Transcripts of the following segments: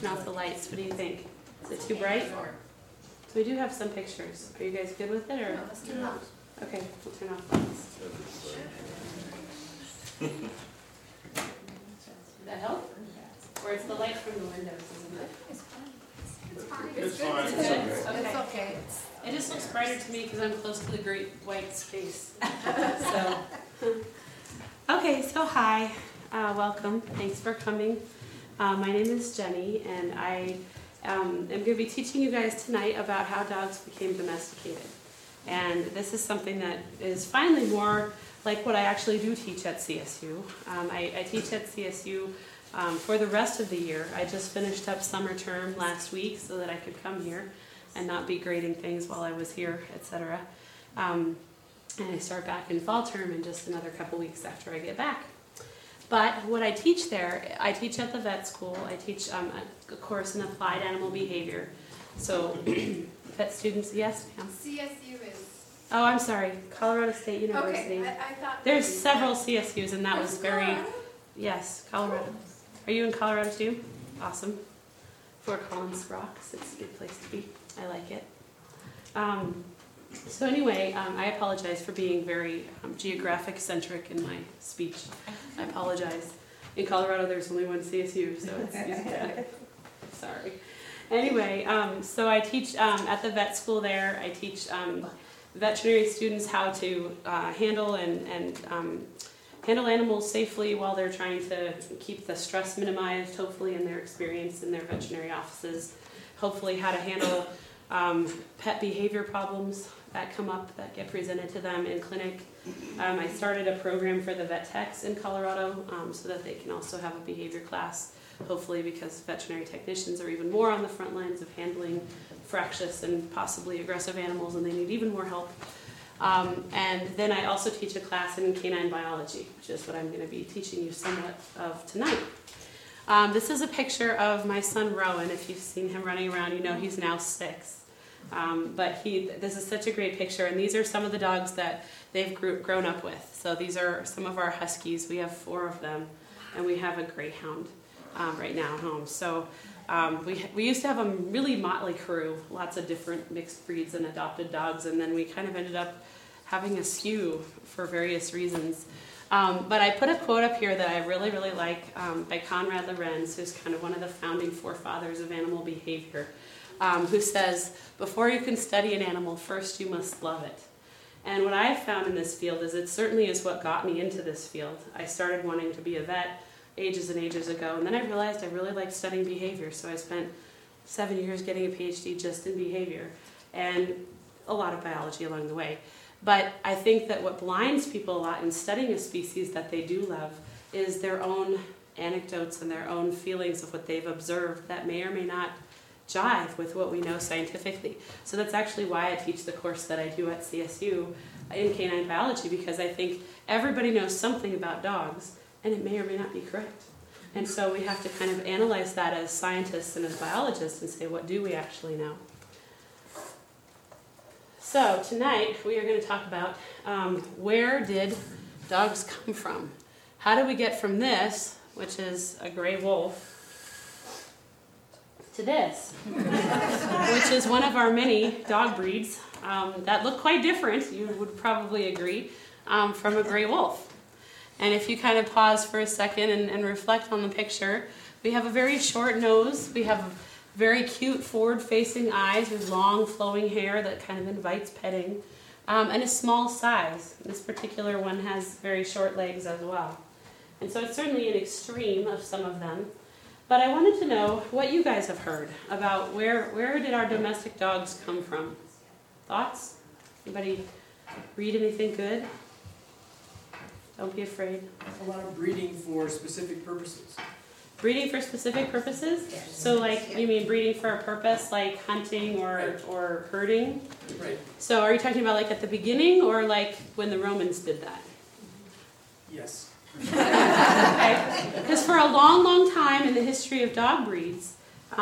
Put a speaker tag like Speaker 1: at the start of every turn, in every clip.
Speaker 1: turn off the lights. What do you think? Is it too bright? So we do have some pictures. Are you guys good with it? Or?
Speaker 2: No, let's turn it off.
Speaker 1: Okay, we'll turn off the lights. Did that help? Or it's the light from the windows, isn't it?
Speaker 2: It's fine.
Speaker 3: It's
Speaker 2: good.
Speaker 3: fine.
Speaker 2: It's
Speaker 1: good.
Speaker 2: okay.
Speaker 1: Okay.
Speaker 2: It's okay.
Speaker 1: It just looks brighter to me because I'm close to the great white space. So, okay, so hi, welcome. Thanks for coming. My name is Jenny, and I am going to be teaching you guys tonight about how dogs became domesticated. And this is something that is finally more like what I actually do teach at CSU. I teach at CSU for the rest of the year. I just finished up summer term last week so that I could come here and not be grading things while I was here, etc. And I start back in fall term in just another couple weeks after I get back. But what I teach there, I teach at the vet school. I teach a course in applied animal behavior. So vet students, yes, ma'am?
Speaker 4: CSU is...
Speaker 1: Oh, I'm sorry, Colorado State University.
Speaker 4: Okay, I thought...
Speaker 1: There's several CSUs, and that was very...
Speaker 4: Colorado?
Speaker 1: Yes, Colorado. Are you in Colorado too? Awesome. Fort Collins rocks. It's a good place to be. I like it. So anyway, I apologize for being very geographic-centric in my speech. I apologize. In Colorado, there's only one CSU, so it's easy to... Sorry. Anyway, so I teach at the vet school there. I teach veterinary students how to handle handle animals safely while they're trying to keep the stress minimized, hopefully in their experience in their veterinary offices. Hopefully how to handle pet behavior problems that come up that get presented to them in clinic. I started a program for the vet techs in Colorado so that they can also have a behavior class, hopefully because veterinary technicians are even more on the front lines of handling fractious and possibly aggressive animals, and they need even more help. And then I also teach a class in canine biology, which is what I'm going to be teaching you somewhat of tonight. This is a picture of my son Rowan. If you've seen him running around, you know he's now 6. But this is such a great picture, and these are some of the dogs that they've grown up with. So these are some of our huskies. We have 4 of them, and we have a greyhound right now at home. So we used to have a really motley crew, lots of different mixed breeds and adopted dogs, and then we kind of ended up having a skew for various reasons. But I put a quote up here that I really, really like by Conrad Lorenz, who's kind of one of the founding forefathers of animal behavior, who says, "Before you can study an animal, first you must love it." And what I've found in this field is it certainly is what got me into this field. I started wanting to be a vet ages and ages ago, and then I realized I really liked studying behavior, so I spent 7 years getting a PhD just in behavior, and a lot of biology along the way. But I think that what blinds people a lot in studying a species that they do love is their own anecdotes and their own feelings of what they've observed that may or may not jive with what we know scientifically. So that's actually why I teach the course that I do at CSU in canine biology, because I think everybody knows something about dogs, and it may or may not be correct. And so we have to kind of analyze that as scientists and as biologists and say, what do we actually know? So tonight we are going to talk about where did dogs come from? How do we get from this, which is a gray wolf, to this, which is one of our many dog breeds that look quite different, you would probably agree, from a gray wolf. And if you kind of pause for a second and reflect on the picture, we have a very short nose, we have very cute forward-facing eyes with long flowing hair that kind of invites petting, and a small size. This particular one has very short legs as well. And so it's certainly an extreme of some of them. But I wanted to know what you guys have heard about where did our domestic dogs come from? Thoughts? Anybody read anything good? Don't be afraid.
Speaker 5: A lot of breeding for specific purposes.
Speaker 1: Breeding for specific purposes?
Speaker 2: Yes.
Speaker 1: So like, you mean breeding for a purpose like hunting or herding?
Speaker 5: Right.
Speaker 1: So are you talking about like at the beginning or like when the Romans did that?
Speaker 5: Yes.
Speaker 1: Okay. Because for a long, long time in the history of dog breeds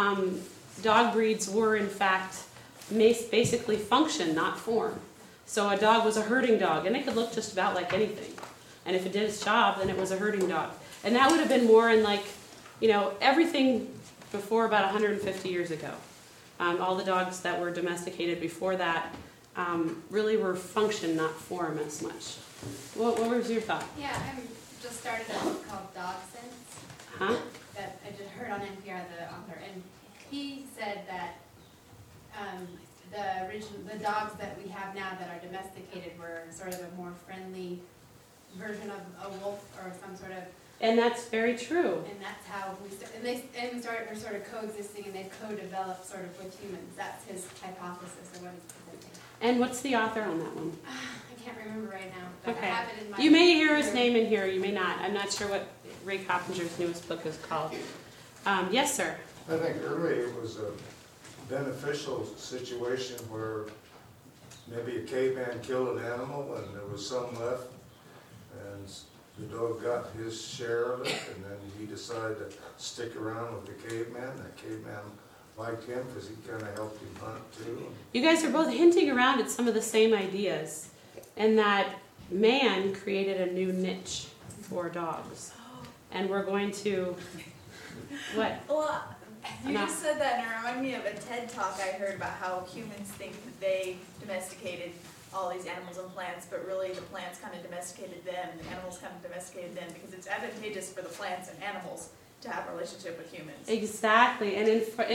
Speaker 1: were in fact basically function, not form. So a dog was a herding dog, and it could look just about like anything. And if it did its job, then it was a herding dog. And that would have been more in like, everything before about 150 years ago. All the dogs that were domesticated before that really were function, not form as much. What was your thought?
Speaker 2: Yeah, I just started a book called Dog Sense that I just heard on NPR, the author, and he said that the dogs that we have now that are domesticated were sort of a more friendly version of a wolf or some sort of.
Speaker 1: And that's very true.
Speaker 2: And that's how we we're sort of coexisting, and they've co-developed sort of with humans. That's his hypothesis of what he's presenting.
Speaker 1: And what's the author on that one?
Speaker 2: I can't remember right now, but
Speaker 1: Okay.
Speaker 2: I have it in my.
Speaker 1: You may hear his name in here, you may not. I'm not sure what Ray Coppinger's newest book is called. Yes, sir.
Speaker 3: I think early it was a beneficial situation where maybe a caveman killed an animal and there was some left, and the dog got his share of it, and then he decided to stick around with the caveman. That caveman liked him because he kind of helped him hunt too.
Speaker 1: You guys are both hinting around at some of the same ideas, and that man created a new niche for dogs. And we're going to, what?
Speaker 4: Well, you
Speaker 1: No.
Speaker 4: just said that and it reminded me of a TED talk I heard about how humans think that they domesticated all these animals and plants, but really the plants kind of domesticated them, and the animals kind of domesticated them, because it's advantageous for the plants and animals to have a relationship with humans.
Speaker 1: Exactly, and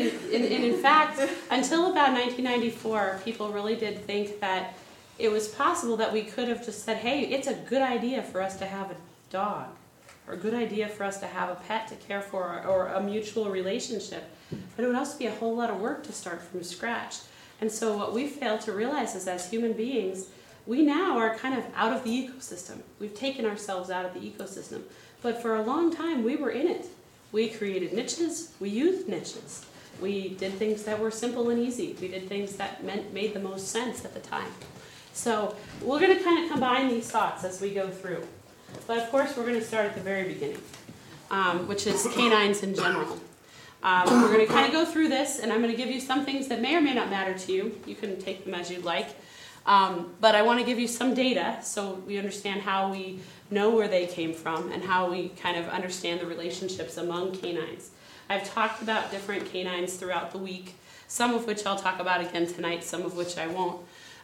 Speaker 1: in fact, until about 1994, people really did think that it was possible that we could have just said, hey, it's a good idea for us to have a dog, or a good idea for us to have a pet to care for, or a mutual relationship. But it would also be a whole lot of work to start from scratch. And so what we fail to realize is, as human beings, we now are kind of out of the ecosystem. We've taken ourselves out of the ecosystem. But for a long time, we were in it. We created niches. We used niches. We did things that were simple and easy. We did things that made the most sense at the time. So we're going to kind of combine these thoughts as we go through. But of course, we're going to start at the very beginning, which is canines in general. We're going to kind of go through this, and I'm going to give you some things that may or may not matter to you. You can take them as you'd like. But I want to give you some data so we understand how we know where they came from and how we kind of understand the relationships among canines. I've talked about different canines throughout the week, some of which I'll talk about again tonight, some of which I won't.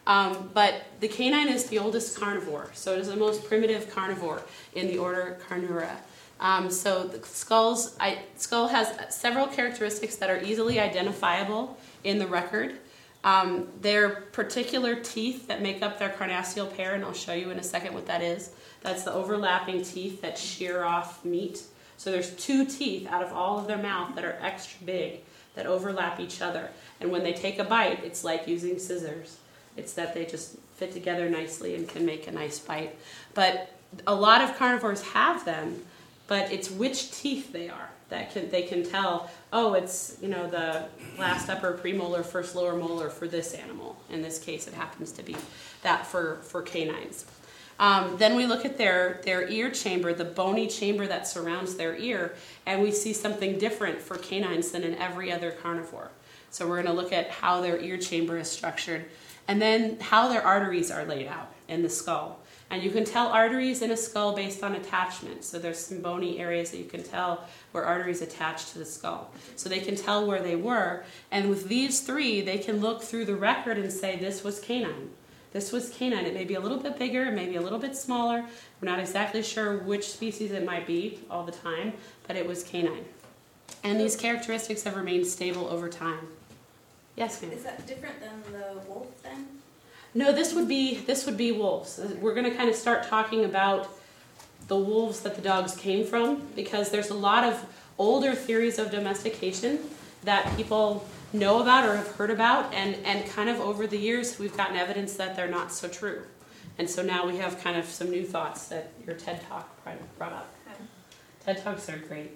Speaker 1: But the canine is the oldest carnivore, so it is the most primitive carnivore in the order Carnivora. So the skull has several characteristics that are easily identifiable in the record. Their particular teeth that make up their carnassial pair, and I'll show you in a second what that is. That's the overlapping teeth that shear off meat. So there's 2 teeth out of all of their mouth that are extra big that overlap each other. And when they take a bite, it's like using scissors. It's that they just fit together nicely and can make a nice bite. But a lot of carnivores have them, but it's which teeth they are that they can tell, oh, it's, you know, the last upper premolar, first lower molar for this animal. In this case, it happens to be that for canines. Then we look at their ear chamber, the bony chamber that surrounds their ear, and we see something different for canines than in every other carnivore. So we're going to look at how their ear chamber is structured, and then how their arteries are laid out in the skull. And you can tell arteries in a skull based on attachment. So there's some bony areas that you can tell where arteries attach to the skull. So they can tell where they were. And with these 3, they can look through the record and say, this was canine. This was canine. It may be a little bit bigger, it may be a little bit smaller. We're not exactly sure which species it might be all the time, but it was canine. And these characteristics have remained stable over time. Yes, ma'am?
Speaker 4: Is that different than the wolf then?
Speaker 1: No, this would be wolves. We're going to kind of start talking about the wolves that the dogs came from, because there's a lot of older theories of domestication that people know about or have heard about, and kind of over the years we've gotten evidence that they're not so true. And so now we have kind of some new thoughts that your TED Talk brought up. TED Talks are great.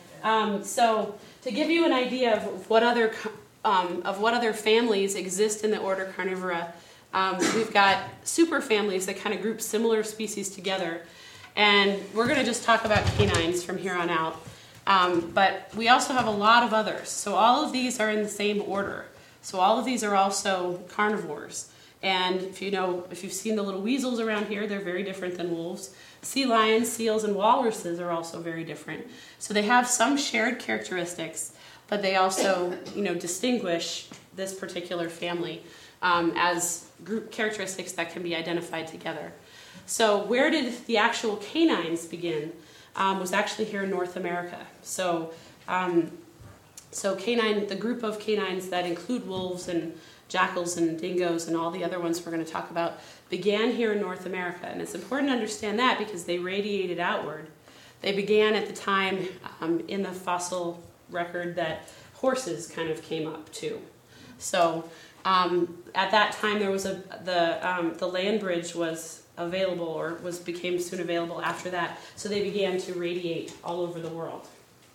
Speaker 1: So to give you an idea of what other families exist in the order Carnivora, we've got superfamilies that kind of group similar species together. And we're going to just talk about canines from here on out. But we also have a lot of others. So all of these are in the same order. So all of these are also carnivores. And if you've seen the little weasels around here, they're very different than wolves. Sea lions, seals, and walruses are also very different. So they have some shared characteristics. but they also, distinguish this particular family as group characteristics that can be identified together. So where did the actual canines begin? Was actually here in North America. So the group of canines that include wolves and jackals and dingoes and all the other ones we're going to talk about began here in North America. And it's important to understand that because they radiated outward. They began at the time in the fossil record that horses kind of came up too. So at that time there was the land bridge was available or became soon available after that. So they began to radiate all over the world.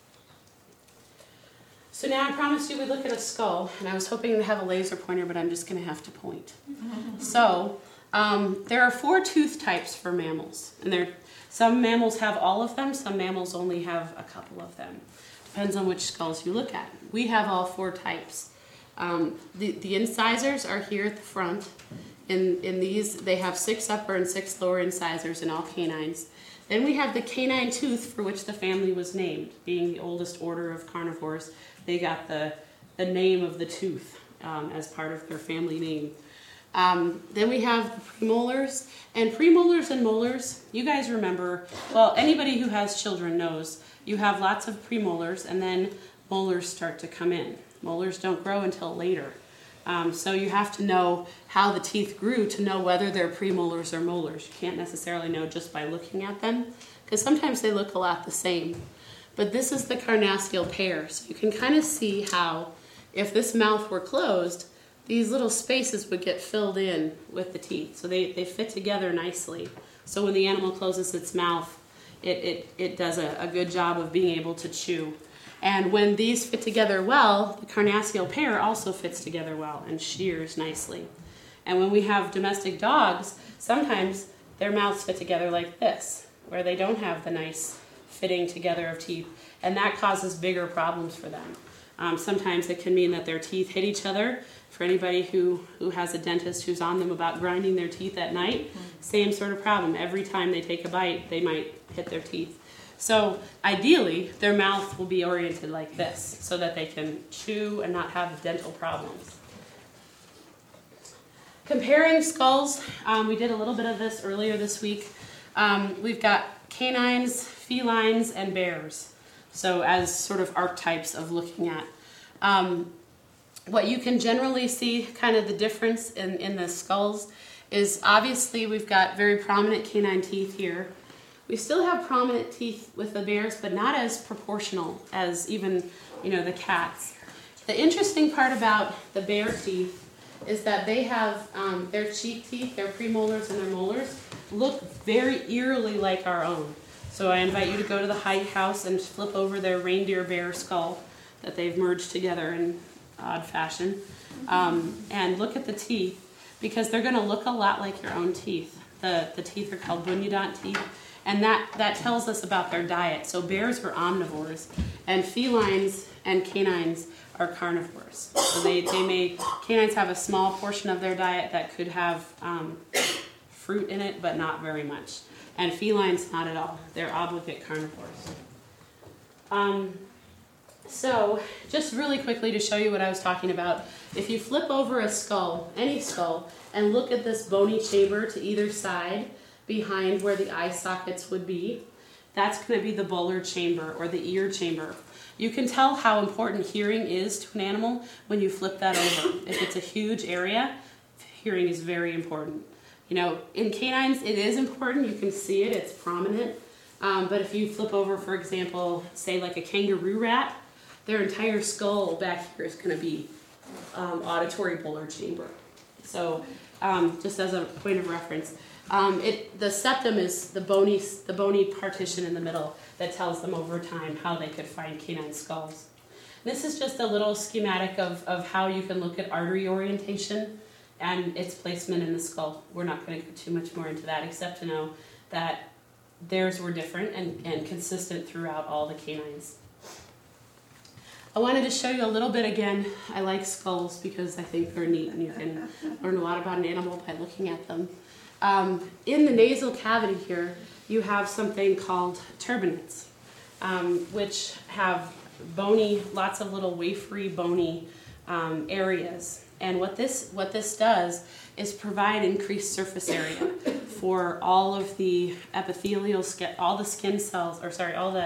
Speaker 1: So now I promised you we'd look at a skull, and I was hoping to have a laser pointer, but I'm just going to have to point. So there are 4 tooth types for mammals, and some mammals have all of them, some mammals only have a couple of them. Depends on which skulls you look at. We have all 4 types. The incisors are here at the front. In these, they have 6 upper and 6 lower incisors in all canines. Then we have the canine tooth, for which the family was named. Being the oldest order of carnivores, they got the name of the tooth as part of their family name. Then we have the premolars. And premolars and molars, you guys remember, well, anybody who has children knows, you have lots of premolars and then molars start to come in. Molars don't grow until later. So you have to know how the teeth grew to know whether they're premolars or molars. You can't necessarily know just by looking at them, because sometimes they look a lot the same. But this is the carnassial pair, so you can kind of see how, if this mouth were closed, these little spaces would get filled in with the teeth. So they fit together nicely. So when the animal closes its mouth, it does a good job of being able to chew. And when these fit together well, the carnassial pair also fits together well and shears nicely. And when we have domestic dogs, sometimes their mouths fit together like this, where they don't have the nice fitting together of teeth, and that causes bigger problems for them. Sometimes it can mean that their teeth hit each other. For anybody who has a dentist who's on them about grinding their teeth at night, same sort of problem. Every time they take a bite, they might hit their teeth. So ideally, their mouth will be oriented like this so that they can chew and not have dental problems. Comparing skulls, we did a little bit of this earlier this week. We've got canines, felines, and bears. So as sort of archetypes of looking at. What you can generally see, kind of the difference in the skulls, is obviously we've got very prominent canine teeth here. We still have prominent teeth with the bears, but not as proportional as even, the cats. The interesting part about the bear teeth is that they have their cheek teeth, their premolars and their molars, look very eerily like our own. So I invite you to go to the Height House and flip over their reindeer bear skull that they've merged together in odd fashion, and look at the teeth, because they're going to look a lot like your own teeth. The teeth are called bunyodont teeth. And that tells us about their diet. So bears were omnivores, and felines and canines are carnivores. So canines have a small portion of their diet that could have fruit in it, but not very much. And felines, not at all. They're obligate carnivores. So just really quickly to show you what I was talking about, if you flip over a skull, any skull, and look at this bony chamber to either side, behind where the eye sockets would be, that's going to be the volar chamber or the ear chamber. You can tell how important hearing is to an animal when you flip that over. If it's a huge area, hearing is very important. In canines it is important. You can see it, it's prominent. But if you flip over, for example, say like a kangaroo rat, their entire skull back here is going to be auditory volar chamber. So just as a point of reference, the septum is the bony partition in the middle that tells them over time how they could find canine skulls. This is just a little schematic of how you can look at artery orientation and its placement in the skull. We're not going to go too much more into that, except to know that theirs were different and consistent throughout all the canines. I wanted to show you a little bit again. I like skulls because I think they're neat and you can learn a lot about an animal by looking at them. In the nasal cavity here, you have something called turbinates, which have bony, lots of little wafery, bony areas. And what this does is provide increased surface area for all of the epithelial, all the skin cells, or sorry, all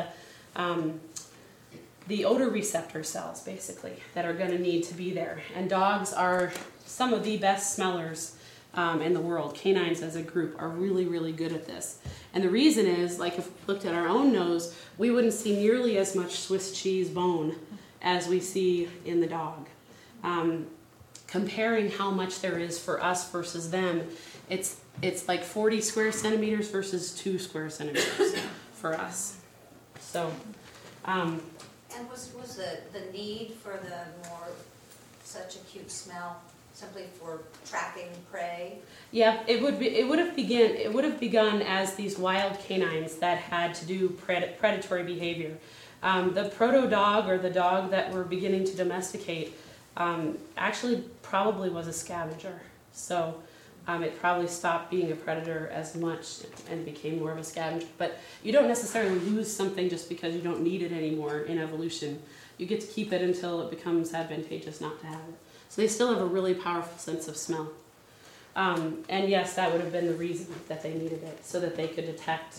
Speaker 1: the odor receptor cells, basically, that are going to need to be there. And dogs are some of the best smellers in the world. Canines as a group are really, really good at this. And the reason is, like if we looked at our own nose, we wouldn't see nearly as much Swiss cheese bone as we see in the dog. Comparing how much there is for us versus them, it's like 40 square centimeters versus 2 square centimeters for us. So,
Speaker 6: and was the need for the more such acute smell simply for tracking prey?
Speaker 1: Yeah, it would have begun as these wild canines that had to do predatory behavior. The proto dog, or the dog that we're beginning to domesticate, actually probably was a scavenger. So it probably stopped being a predator as much and became more of a scavenger. But you don't necessarily lose something just because you don't need it anymore in evolution. You get to keep it until it becomes advantageous not to have it. So they still have a really powerful sense of smell. And yes, that would have been the reason that they needed it, so that they could detect,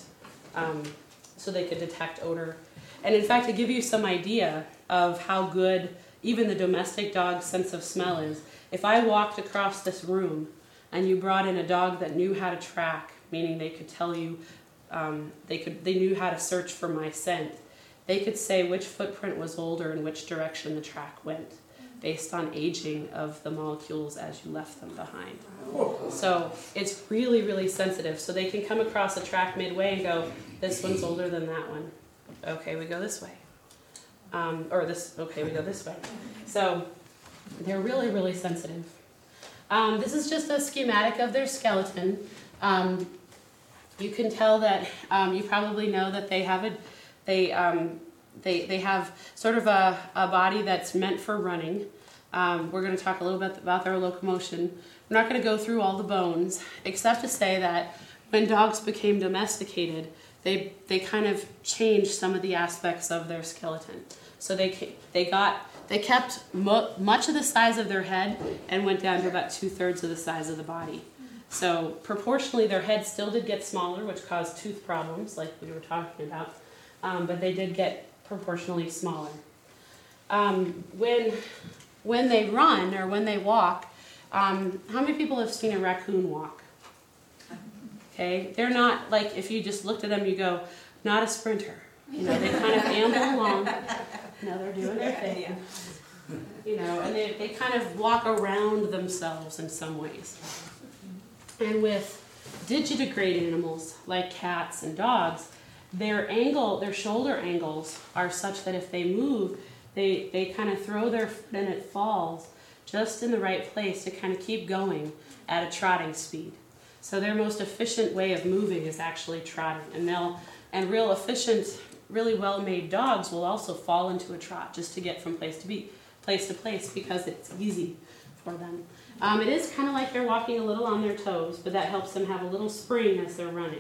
Speaker 1: odor. And in fact, to give you some idea of how good even the domestic dog's sense of smell is, if I walked across this room and you brought in a dog that knew how to track, meaning they could tell you, they knew how to search for my scent, they could say which footprint was older and which direction the track went, based on aging of the molecules as you left them behind. So it's really, really sensitive. So they can come across a track midway and go, this one's older than that one. Okay, we go this way. We go this way. So they're really, really sensitive. This is just a schematic of their skeleton. You can tell that, you probably know that they have they have sort of a body that's meant for running. We're going to talk a little bit about their locomotion. We're not going to go through all the bones, except to say that when dogs became domesticated, they kind of changed some of the aspects of their skeleton. So they kept much of the size of their head and went down to about 2/3 of the size of the body. So proportionally, their head still did get smaller, which caused tooth problems, like we were talking about. But they did get proportionally smaller. When they run or when they walk, how many people have seen a raccoon walk? Okay, they're not like, if you just looked at them, you go, not a sprinter. You know, they kind of amble along. You know, they're doing their thing. You know, and they kind of walk around themselves in some ways. And with digitigrade animals like cats and dogs, their shoulder angles are such that if they move, they kind of throw their foot and it falls just in the right place to kind of keep going at a trotting speed. So their most efficient way of moving is actually trotting. And real efficient, really well-made dogs will also fall into a trot just to get from place to place because it's easy for them. It is kind of like they're walking a little on their toes, but that helps them have a little spring as they're running.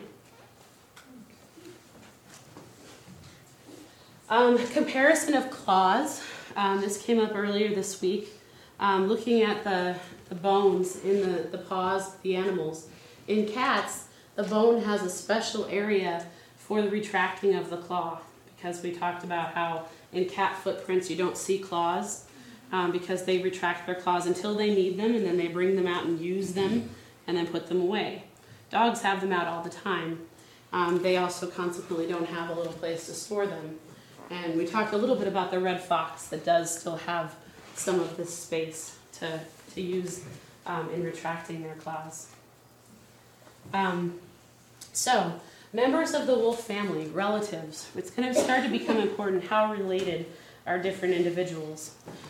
Speaker 1: Comparison of claws. This came up earlier this week. Looking at the bones in the paws of the animals. In cats, the bone has a special area for the retracting of the claw, because we talked about how in cat footprints you don't see claws because they retract their claws until they need them, and then they bring them out and use them and then put them away. Dogs have them out all the time. They also consequently don't have a little place to store them. And we talked a little bit about the red fox that does still have some of this space to use in retracting their claws. So, members of the wolf family, relatives, it's going to start to become important how related are different individuals.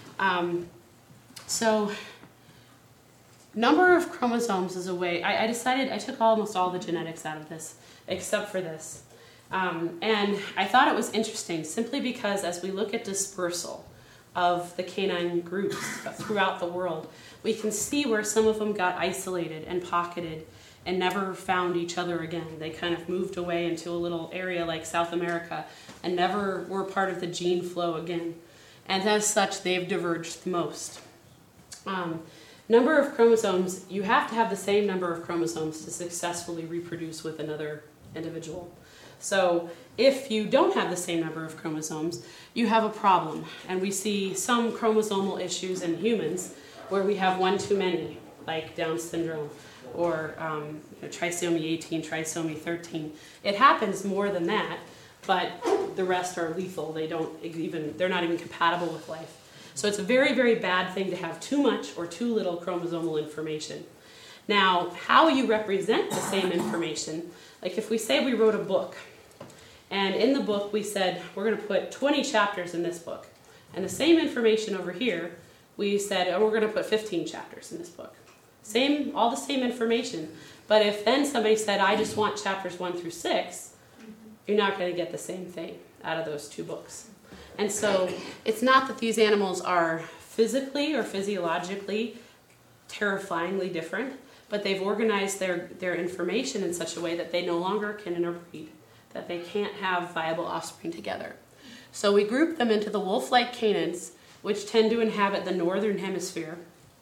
Speaker 1: So, number of chromosomes is a way. I decided I took almost all the genetics out of this, except for this. And I thought it was interesting simply because as we look at dispersal of the canine groups throughout the world, we can see where some of them got isolated and pocketed and never found each other again. They kind of moved away into a little area like South America and never were part of the gene flow again. And as such, they've diverged the most. Number of chromosomes, you have to have the same number of chromosomes to successfully reproduce with another individual. So if you don't have the same number of chromosomes, you have a problem. And we see some chromosomal issues in humans where we have one too many, like Down syndrome or trisomy 18, trisomy 13. It happens more than that, but the rest are lethal. They're not even compatible with life. So it's a very, very bad thing to have too much or too little chromosomal information. Now, how you represent the same information, like if we say we wrote a book, and in the book we said we're going to put 20 chapters in this book, and the same information over here, we said, oh, we're going to put 15 chapters in this book. All the same information. But if then somebody said, I just want chapters 1 through 6, you're not going to get the same thing out of those two books. And so it's not that these animals are physically or physiologically terrifyingly different, but they've organized their information in such a way that they no longer can interbreed, that they can't have viable offspring together. So we group them into the wolf-like canids, which tend to inhabit the northern hemisphere.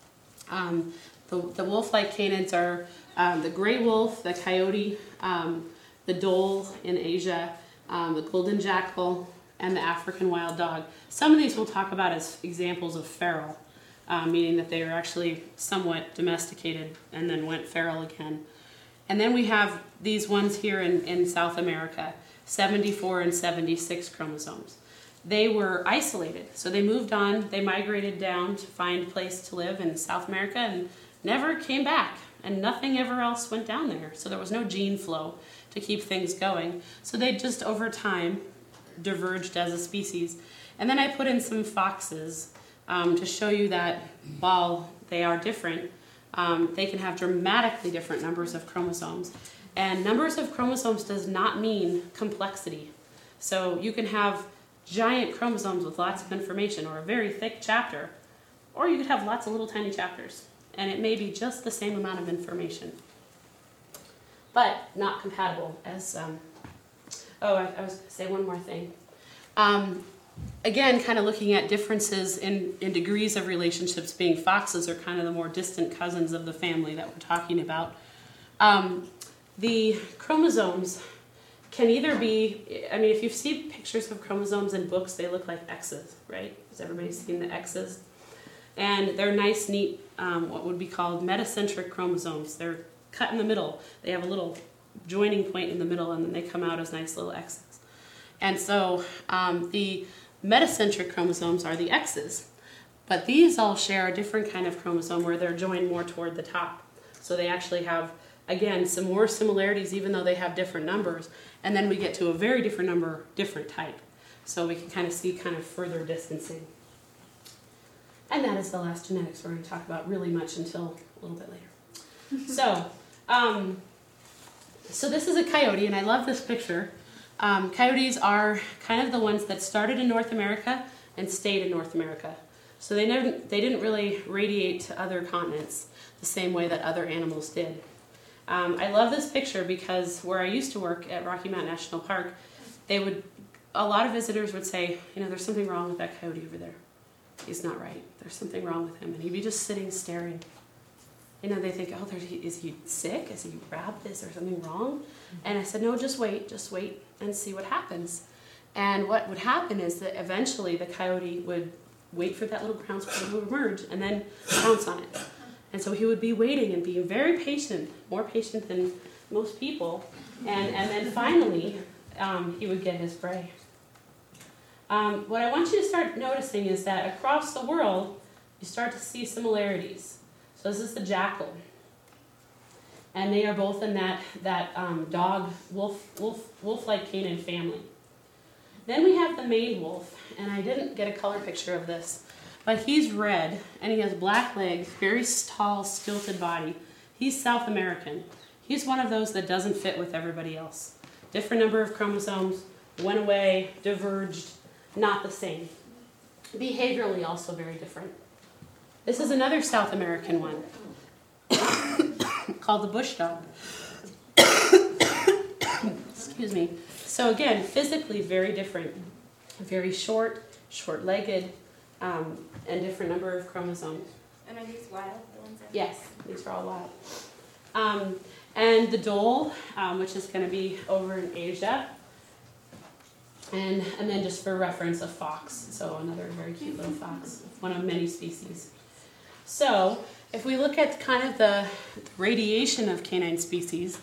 Speaker 1: The wolf-like canids are the gray wolf, the coyote, the dhole in Asia, the golden jackal, and the African wild dog. Some of these we'll talk about as examples of feral, meaning that they were actually somewhat domesticated and then went feral again. And then we have these ones here in South America, 74 and 76 chromosomes. They were isolated, so they moved on, they migrated down to find a place to live in South America and never came back, and nothing ever else went down there. So there was no gene flow to keep things going. So they just over time diverged as a species. And then I put in some foxes to show you that while they are different, they can have dramatically different numbers of chromosomes. And numbers of chromosomes does not mean complexity. So you can have giant chromosomes with lots of information or a very thick chapter, or you could have lots of little tiny chapters, and it may be just the same amount of information, but not compatible as, I was going to say one more thing. Again, kind of looking at differences in degrees of relationships, being foxes are kind of the more distant cousins of the family that we're talking about. The chromosomes can either be, if you see pictures of chromosomes in books, they look like X's, right? Has everybody seen the X's? And they're nice, neat, what would be called metacentric chromosomes. They're cut in the middle. They have a little joining point in the middle, and then they come out as nice little X's. And so the metacentric chromosomes are the X's. But these all share a different kind of chromosome where they're joined more toward the top. So they actually have, again, some more similarities even though they have different numbers. And then we get to a very different number, different type. So we can kind of see kind of further distancing. And that is the last genetics we're going to talk about really much until a little bit later. So this is a coyote, and I love this picture. Coyotes are kind of the ones that started in North America and stayed in North America. So they didn't really radiate to other continents the same way that other animals did. I love this picture because where I used to work at Rocky Mountain National Park, a lot of visitors would say, there's something wrong with that coyote over there. He's not right. There's something wrong with him. And he'd be just sitting staring. They think, is he sick? Is he rabid? Is there something wrong? And I said, no, just wait and see what happens. And what would happen is that eventually the coyote would wait for that little ground squirrel to emerge and then pounce on it. And so he would be waiting and being very patient, more patient than most people. And then finally, he would get his prey. What I want you to start noticing is that across the world, you start to see similarities. So this is the jackal. And they are both in that dog, wolf-like canine family. Then we have the maned wolf, and I didn't get a color picture of this, but he's red, and he has black legs, very tall, stilted body. He's South American. He's one of those that doesn't fit with everybody else. Different number of chromosomes, went away, diverged, not the same. Behaviorally also very different. This is another South American one. called the bush dog. Excuse me. So again, physically very different. Very short, short-legged, and different number of chromosomes.
Speaker 2: And are these wild, the ones that?
Speaker 1: Yes, these are all wild. And the dhole, which is going to be over in Asia. And then just for reference, a fox. So another very cute little fox, one of many species. So if we look at kind of the radiation of canine species,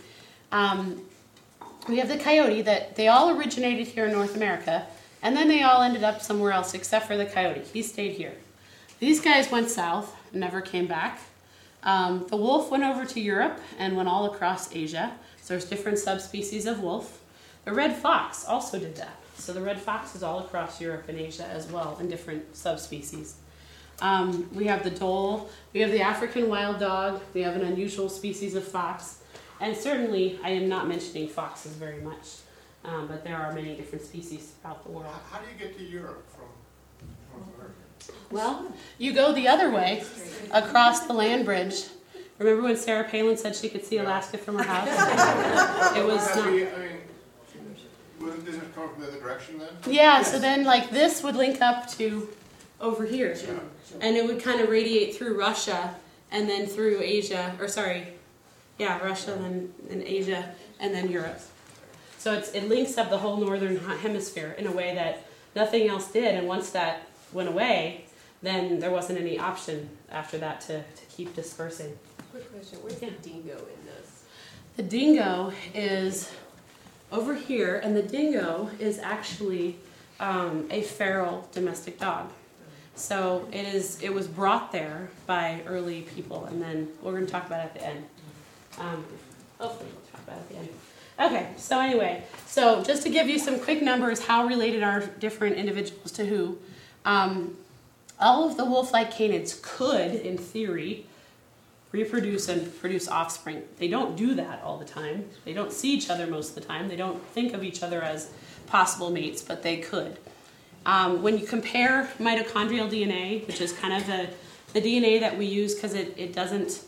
Speaker 1: we have the coyote that they all originated here in North America, and then they all ended up somewhere else except for the coyote. He stayed here. These guys went south and never came back. The wolf went over to Europe and went all across Asia. So there's different subspecies of wolf. The red fox also did that. So the red fox is all across Europe and Asia as well in different subspecies. We have the dhole, we have the African wild dog, we have an unusual species of fox, and certainly I am not mentioning foxes very much, but there are many different species throughout the world.
Speaker 7: How do you get to Europe from North America?
Speaker 1: Well, you go the other way, across the land bridge. Remember when Sarah Palin said she could see Alaska from her house? It was not...
Speaker 7: Wouldn't this have come from the other direction then?
Speaker 1: Yeah, so then like this would link up to over here. And it would kind of radiate through Russia and then through Asia, or sorry, yeah, Russia, then Asia, and then Europe. So it links up the whole northern hemisphere in a way that nothing else did. And once that went away, then there wasn't any option after that to keep dispersing.
Speaker 8: Quick question, where's the dingo in this?
Speaker 1: The dingo is over here, and the dingo is actually a feral domestic dog. So it was brought there by early people, and then we're going to talk about it at the end. Hopefully we'll talk about it at the end. Okay, so anyway, so just to give you some quick numbers, how related are different individuals to who? All of the wolf-like canids could, in theory, reproduce and produce offspring. They don't do that all the time. They don't see each other most of the time. They don't think of each other as possible mates, but they could. When you compare mitochondrial DNA, which is kind of the DNA that we use because it doesn't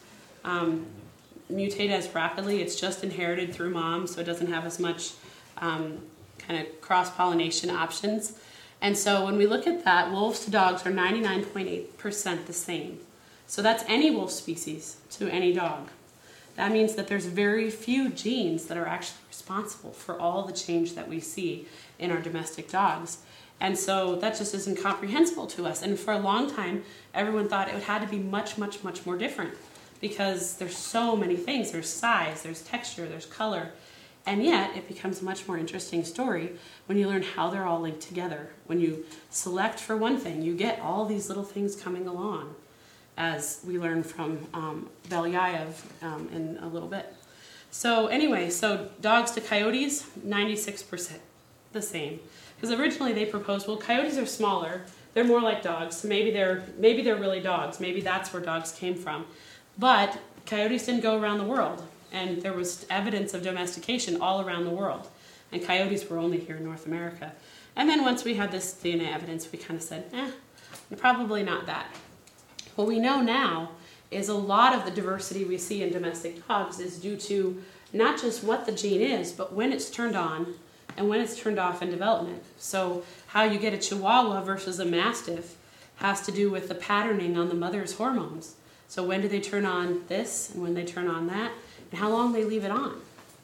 Speaker 1: mutate as rapidly, it's just inherited through mom, so it doesn't have as much kind of cross-pollination options. And so when we look at that, wolves to dogs are 99.8% the same. So that's any wolf species to any dog. That means that there's very few genes that are actually responsible for all the change that we see in our domestic dogs. And so that just isn't comprehensible to us. And for a long time, everyone thought it had to be much, much, much more different because there's so many things. There's size, there's texture, there's color. And yet, it becomes a much more interesting story when you learn how they're all linked together. When you select for one thing, you get all these little things coming along, as we learn from Belyaev in a little bit. So anyway, so dogs to coyotes, 96% the same. Because originally they proposed, well, coyotes are smaller, they're more like dogs, so maybe they're really dogs. Maybe that's where dogs came from. But coyotes didn't go around the world, and there was evidence of domestication all around the world. And coyotes were only here in North America. And then once we had this DNA evidence, we kind of said, probably not that. What we know now is a lot of the diversity we see in domestic dogs is due to not just what the gene is, but when it's turned on and when it's turned off in development. So how you get a Chihuahua versus a Mastiff has to do with the patterning on the mother's hormones. So when do they turn on this and when they turn on that and how long they leave it on.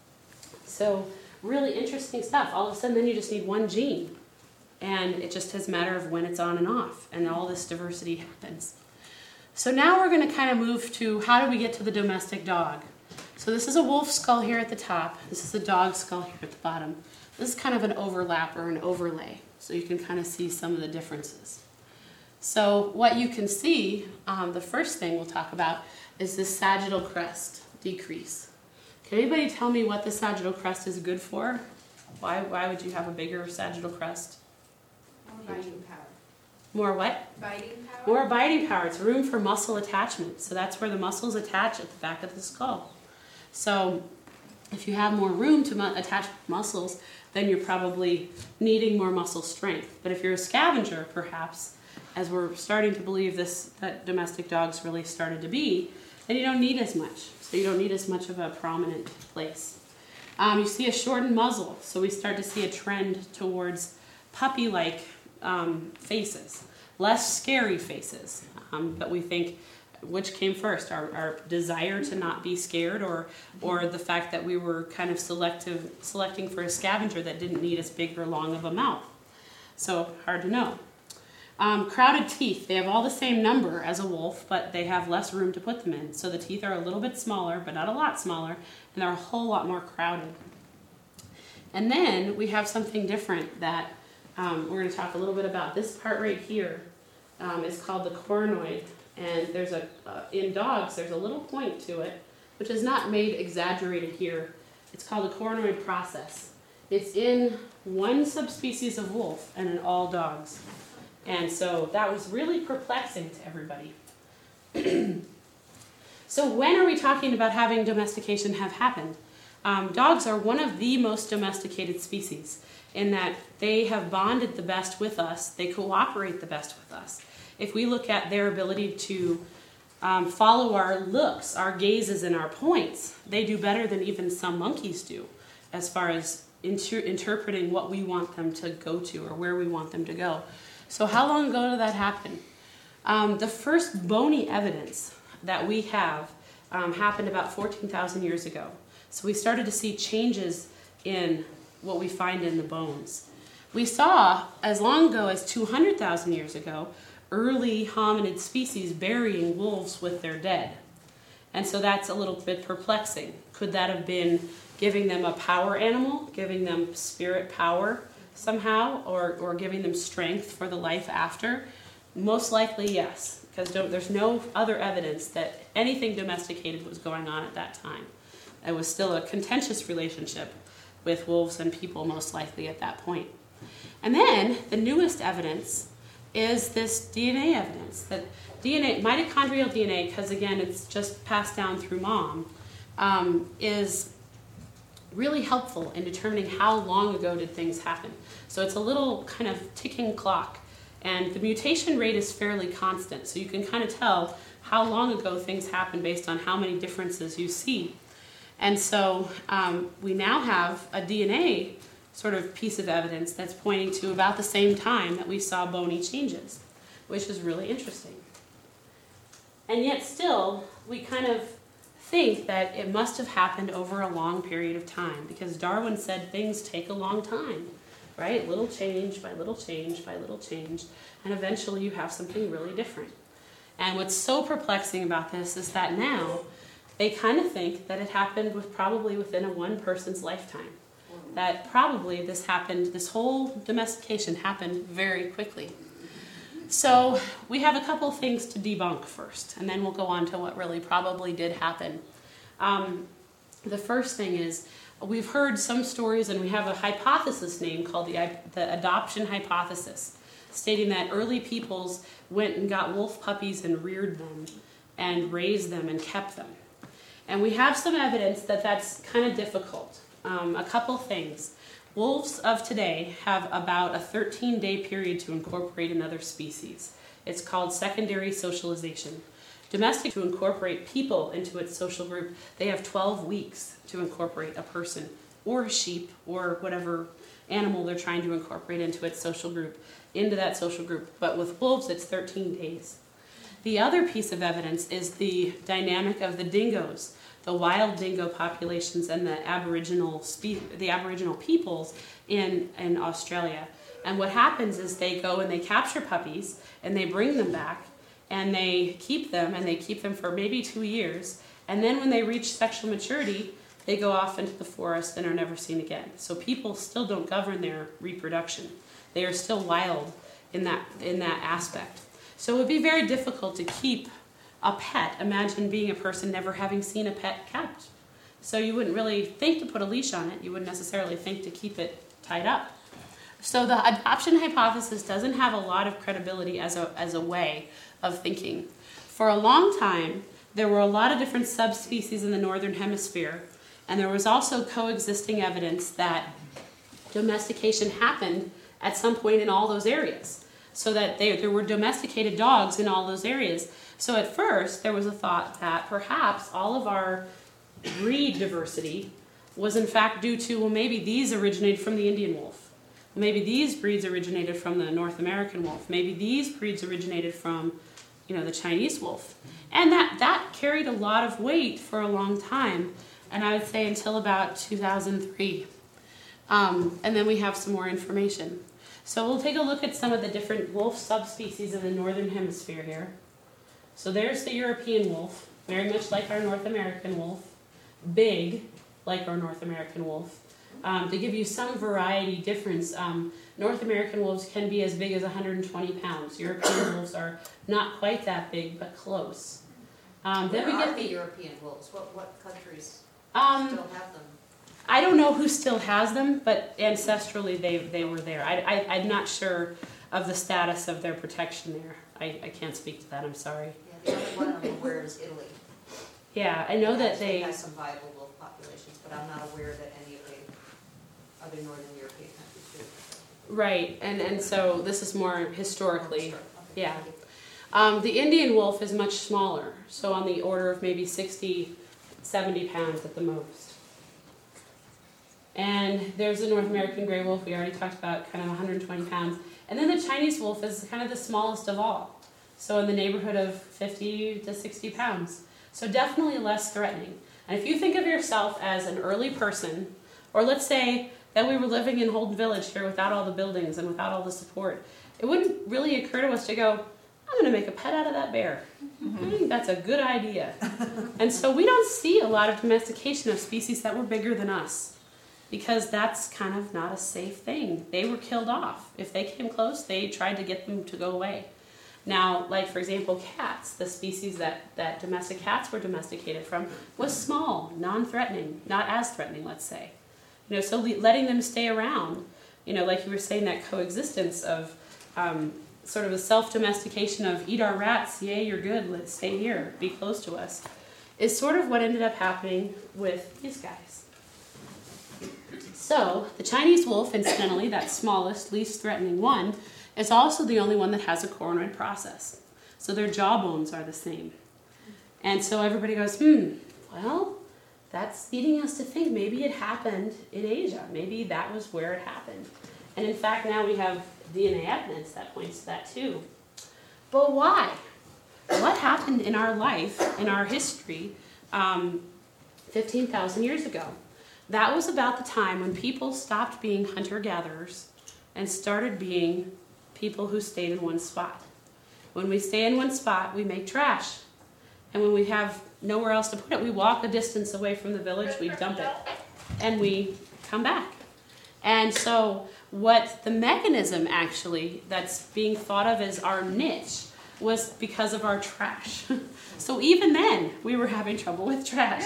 Speaker 1: So really interesting stuff. All of a sudden then you just need one gene and it just is a matter of when it's on and off and all this diversity happens. So now we're going to kind of move to how do we get to the domestic dog. So this is a wolf skull here at the top. This is a dog skull here at the bottom. This is kind of an overlap or an overlay. So you can kind of see some of the differences. So what you can see, the first thing we'll talk about is this sagittal crest decrease. Can anybody tell me what the sagittal crest is good for? Why would you have a bigger sagittal crest?
Speaker 2: More biting power.
Speaker 1: More what?
Speaker 2: Biting power?
Speaker 1: More biting power. It's room for muscle attachment. So that's where the muscles attach at the back of the skull. So if you have more room to attach muscles, then you're probably needing more muscle strength. But if you're a scavenger, perhaps, as we're starting to believe that domestic dogs really started to be, then you don't need as much. So you don't need as much of a prominent place. You see a shortened muzzle, so we start to see a trend towards puppy-like faces, less scary faces. But we think, which came first, our desire to not be scared, or the fact that we were kind of selecting for a scavenger that didn't need as big or long of a mouth. So hard to know. Crowded teeth. They have all the same number as a wolf, but they have less room to put them in. So the teeth are a little bit smaller, but not a lot smaller, and they're a whole lot more crowded. And then we have something different that we're going to talk a little bit about. This part right here is called the coronoid, and there's in dogs there's a little point to it, which is not made exaggerated here. It's called the coronoid process. It's in one subspecies of wolf and in all dogs. And so that was really perplexing to everybody. So when are we talking about having domestication have happened? Dogs are one of the most domesticated species in that they have bonded the best with us. They cooperate the best with us. If we look at their ability to follow our looks, our gazes, and our points, they do better than even some monkeys do as far as interpreting what we want them to go to or where we want them to go. So how long ago did that happen? The first bony evidence that we have happened about 14,000 years ago. So we started to see changes in what we find in the bones. We saw, as long ago as 200,000 years ago, early hominid species burying wolves with their dead. And so that's a little bit perplexing. Could that have been giving them a power animal, giving them spirit power somehow, or giving them strength for the life after? Most likely, yes, because there's no other evidence that anything domesticated was going on at that time. It was still a contentious relationship with wolves and people, most likely at that point. And then the newest evidence is this DNA evidence, that DNA, mitochondrial DNA, because again it's just passed down through mom, is really helpful in determining how long ago did things happen. So it's a little kind of ticking clock, and the mutation rate is fairly constant, so you can kind of tell how long ago things happened based on how many differences you see. And so we now have a DNA sort of piece of evidence that's pointing to about the same time that we saw bony changes, which is really interesting. And yet still, we kind of think that it must have happened over a long period of time, because Darwin said things take a long time, right? Little change by little change by little change, and eventually you have something really different. And what's so perplexing about this is that now they kind of think that it happened probably within a one person's lifetime. That probably this whole domestication happened very quickly. So we have a couple things to debunk first, and then we'll go on to what really probably did happen. The first thing is, we've heard some stories, and we have a hypothesis name called the adoption hypothesis, stating that early peoples went and got wolf puppies and reared them and raised them and kept them. And we have some evidence that that's kind of difficult. A couple things. Wolves of today have about a 13-day period to incorporate another species. It's called secondary socialization. Domestic, to incorporate people into its social group, they have 12 weeks to incorporate a person or a sheep or whatever animal they're trying to incorporate into its social group, into that social group. But with wolves, it's 13 days. The other piece of evidence is the dynamic of the dingoes, the wild dingo populations, and the Aboriginal peoples in Australia. And what happens is they go and they capture puppies and they bring them back and they keep them for maybe 2 years. And then when they reach sexual maturity, they go off into the forest and are never seen again. So people still don't govern their reproduction. They are still wild in that aspect. So it would be very difficult to keep a pet. Imagine being a person never having seen a pet kept. So you wouldn't really think to put a leash on it. You wouldn't necessarily think to keep it tied up. So the adoption hypothesis doesn't have a lot of credibility as a way of thinking. For a long time, there were a lot of different subspecies in the northern hemisphere, and there was also coexisting evidence that domestication happened at some point in all those areas. So that there were domesticated dogs in all those areas, So at first, there was a thought that perhaps all of our breed diversity was in fact due to, well, maybe these originated from the Indian wolf. Maybe these breeds originated from the North American wolf. Maybe these breeds originated from, the Chinese wolf. And that carried a lot of weight for a long time, and I would say until about 2003. And then we have some more information. So we'll take a look at some of the different wolf subspecies in the Northern Hemisphere here. So there's the European wolf, very much like our North American wolf, big, like our North American wolf. To give you some variety difference, North American wolves can be as big as 120 pounds. European wolves are not quite that big, but close. Then we get
Speaker 6: the European wolves? What countries
Speaker 1: still
Speaker 6: have them?
Speaker 1: I don't know who still has them, but ancestrally they were there. I'm not sure of the status of their protection there. I can't speak to that, I'm sorry.
Speaker 6: Yeah, the only one I'm aware of is Italy.
Speaker 1: Yeah, I know that
Speaker 6: They
Speaker 1: they...
Speaker 6: have some viable wolf populations, but I'm not aware that any of the other northern European countries do.
Speaker 1: Right, and so this is more historically,
Speaker 6: Okay,
Speaker 1: yeah.
Speaker 6: thank you.
Speaker 1: The Indian wolf is much smaller, so on the order of maybe 60, 70 pounds at the most. And there's the North American gray wolf, we already talked about, kind of 120 pounds. And then the Chinese wolf is kind of the smallest of all, so in the neighborhood of 50 to 60 pounds. So definitely less threatening. And if you think of yourself as an early person, or let's say that we were living in Holden Village here without all the buildings and without all the support, it wouldn't really occur to us to go, I'm going to make a pet out of that bear. I think that's a good idea. And so we don't see a lot of domestication of species that were bigger than us, because that's kind of not a safe thing. They were killed off. If they came close, they tried to get them to go away. Now, like for example, cats, the species that domestic cats were domesticated from was small, non-threatening, not as threatening, let's say. So letting them stay around, like you were saying, that coexistence of sort of a self-domestication of eat our rats, yay, you're good, let's stay here, be close to us, is sort of what ended up happening with these guys. So the Chinese wolf, incidentally, that smallest, least threatening one, is also the only one that has a coronoid process. So their jawbones are the same. And so everybody goes, well, that's leading us to think maybe it happened in Asia. Maybe that was where it happened. And in fact, now we have DNA evidence that points to that too. But why? What happened in our life, in our history, 15,000 years ago? That was about the time when people stopped being hunter-gatherers and started being people who stayed in one spot. When we stay in one spot, we make trash. And when we have nowhere else to put it, we walk a distance away from the village, we dump it, and we come back. And so what the mechanism actually that's being thought of as our niche was because of our trash. So even then, we were having trouble with trash.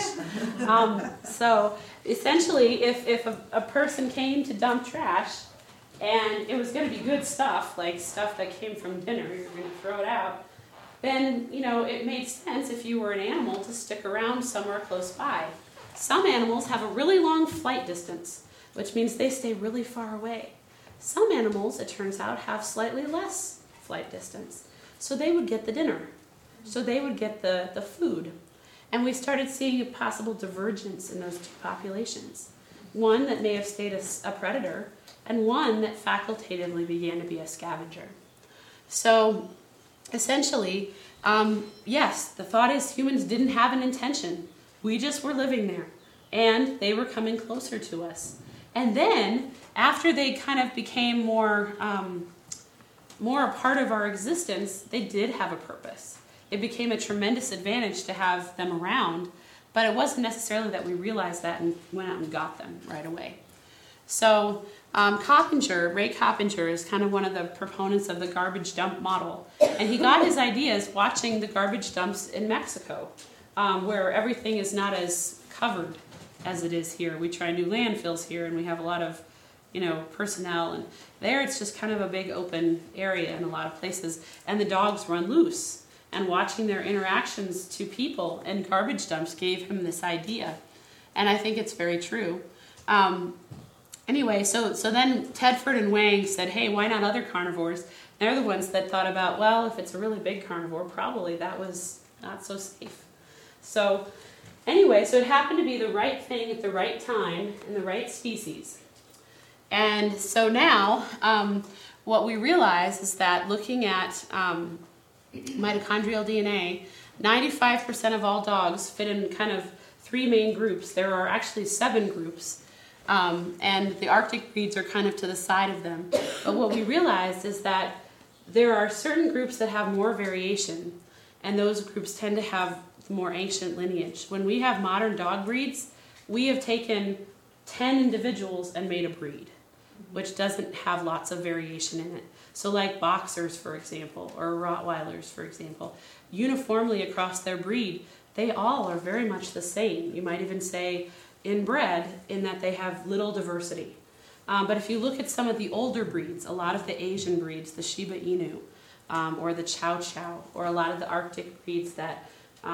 Speaker 1: So essentially, if a person came to dump trash, and it was going to be good stuff, like stuff that came from dinner, you're going to throw it out, then, it made sense if you were an animal to stick around somewhere close by. Some animals have a really long flight distance, which means they stay really far away. Some animals, it turns out, have slightly less flight distance. So they would get the dinner. So they would get the food. And we started seeing a possible divergence in those two populations. One that may have stayed a predator, and one that facultatively began to be a scavenger. So essentially, yes, the thought is humans didn't have an intention. We just were living there, and they were coming closer to us. And then, after they kind of became more a part of our existence, they did have a purpose. It became a tremendous advantage to have them around, but it wasn't necessarily that we realized that and went out and got them right away. So Ray Coppinger is kind of one of the proponents of the garbage dump model. And he got his ideas watching the garbage dumps in Mexico, where everything is not as covered as it is here. We try new landfills here, and we have a lot of, personnel. And there it's just kind of a big open area in a lot of places. And the dogs run loose. And watching their interactions to people and garbage dumps gave him this idea. And I think it's very true. Anyway, so then Tedford and Wang said, hey, why not other carnivores? They're the ones that thought about, well, if it's a really big carnivore, probably that was not so safe. So anyway, so it happened to be the right thing at the right time in the right species. And so now what we realize is that looking at mitochondrial DNA, 95% of all dogs fit in kind of 3 main groups. There are actually 7 groups, and the Arctic breeds are kind of to the side of them. But what we realized is that there are certain groups that have more variation, and those groups tend to have more ancient lineage. When we have modern dog breeds, we have taken 10 individuals and made a breed, which doesn't have lots of variation in it. So like boxers, for example, or Rottweilers, for example, uniformly across their breed, they all are very much the same. You might even say inbred in that they have little diversity. But if you look at some of the older breeds, a lot of the Asian breeds, the Shiba Inu, or the Chow Chow, or a lot of the Arctic breeds that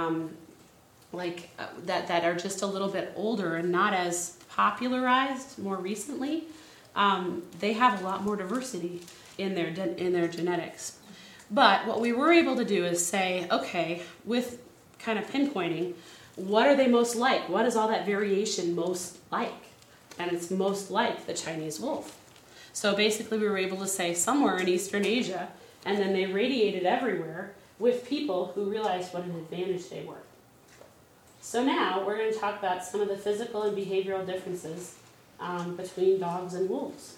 Speaker 1: that are just a little bit older and not as popularized more recently, they have a lot more diversity in their genetics. But what we were able to do is say, okay, with kind of pinpointing, what are they most like? What is all that variation most like? And it's most like the Chinese wolf. So basically we were able to say somewhere in Eastern Asia, and then they radiated everywhere with people who realized what an advantage they were. So now we're going to talk about some of the physical and behavioral differences between dogs and wolves.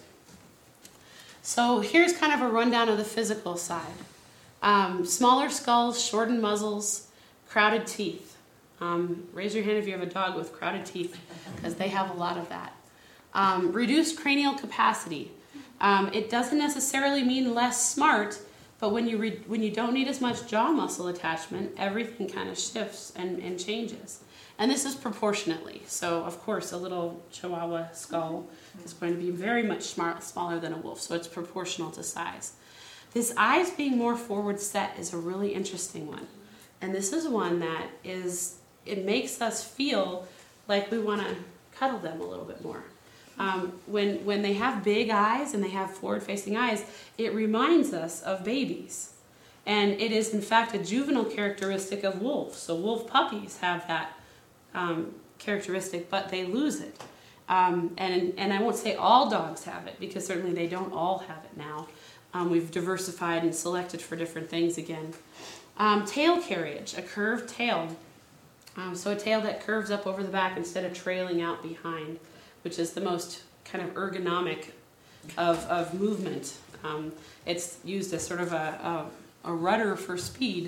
Speaker 1: So here's kind of a rundown of the physical side. Smaller skulls, shortened muzzles, crowded teeth. Raise your hand if you have a dog with crowded teeth, because they have a lot of that. Reduced cranial capacity. It doesn't necessarily mean less smart, but when you don't need as much jaw muscle attachment, everything kind of shifts and changes. And this is proportionately. So, of course, a little Chihuahua skull is going to be very much smaller than a wolf, so it's proportional to size. This eyes being more forward set is a really interesting one. And this is one that it makes us feel like we want to cuddle them a little bit more. When they have big eyes and they have forward-facing eyes, it reminds us of babies. And it is, in fact, a juvenile characteristic of wolves. So wolf puppies have that characteristic, but they lose it. And I won't say all dogs have it, because certainly they don't all have it now. We've diversified and selected for different things again. Tail carriage, a curved tail. So a tail that curves up over the back instead of trailing out behind, which is the most kind of ergonomic of movement. It's used as sort of a rudder for speed.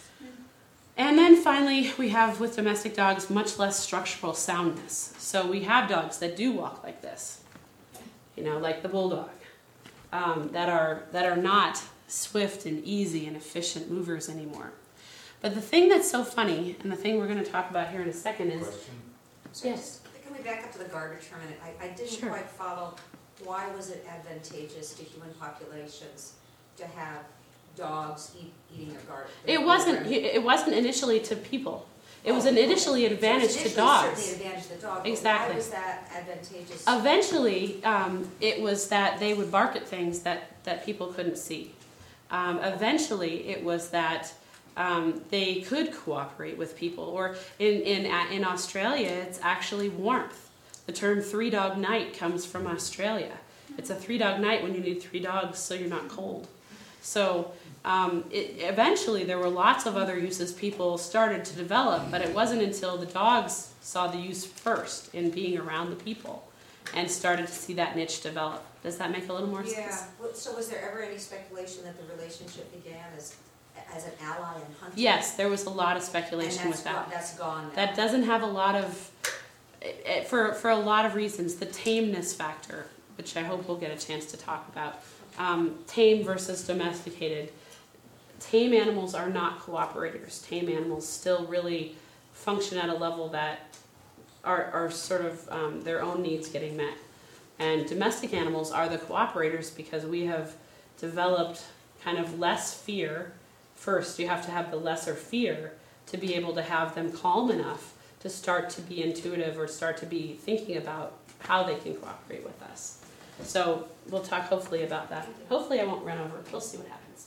Speaker 1: And then finally, we have with domestic dogs much less structural soundness. So we have dogs that do walk like this, like the bulldog, that are not swift and easy and efficient movers anymore. But the thing that's so funny, and the thing we're going to talk about here in a second is... Yes?
Speaker 6: Can we back up to the garbage for a minute? I didn't quite follow, why was it advantageous to human populations to have dogs eating their garbage?
Speaker 1: It wasn't initially to people. It was initially an advantage to dogs.
Speaker 6: Certainly advantage to dogs.
Speaker 1: Exactly.
Speaker 6: Why was that advantageous?
Speaker 1: Eventually, it was that they would bark at things that people couldn't see. Eventually, it was that they could cooperate with people. Or in Australia, it's actually warmth. The term 3-dog night comes from Australia. It's a 3-dog night when you need 3 dogs so you're not cold. So eventually there were lots of other uses people started to develop, but it wasn't until the dogs saw the use first in being around the people and started to see that niche develop. Does that make a little more sense?
Speaker 6: Yeah. So was there ever any speculation that the relationship began as an ally in hunting?
Speaker 1: Yes, there was a lot of speculation with that.
Speaker 6: That's gone now.
Speaker 1: That doesn't have a lot of, for a lot of reasons, the tameness factor, which I hope we'll get a chance to talk about. Tame versus domesticated. Tame animals are not cooperators. Tame animals still really function at a level that are sort of their own needs getting met. And domestic animals are the cooperators because we have developed kind of less fear. First, you have to have the lesser fear to be able to have them calm enough to start to be intuitive or start to be thinking about how they can cooperate with us. So we'll talk hopefully about that. Hopefully I won't run over. We'll see what happens.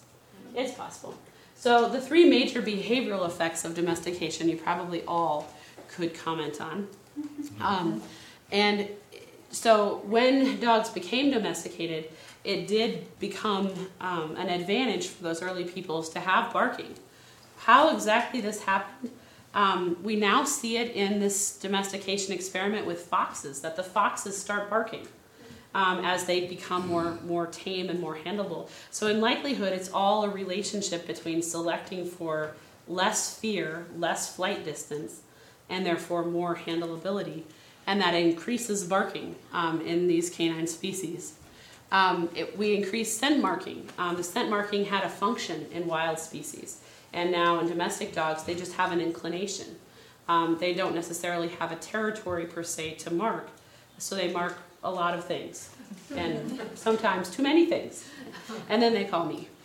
Speaker 1: It's possible. So the three major behavioral effects of domestication you probably all could comment on. And so when dogs became domesticated, it did become an advantage for those early peoples to have barking. How exactly this happened, we now see it in this domestication experiment with foxes, that the foxes start barking as they become more tame and more handleable. So in likelihood, it's all a relationship between selecting for less fear, less flight distance, and therefore more handleability. And that increases barking in these canine species. We increased scent marking. The scent marking had a function in wild species. And now in domestic dogs, they just have an inclination. They don't necessarily have a territory per se to mark. So they mark a lot of things. And sometimes too many things. And then they call me.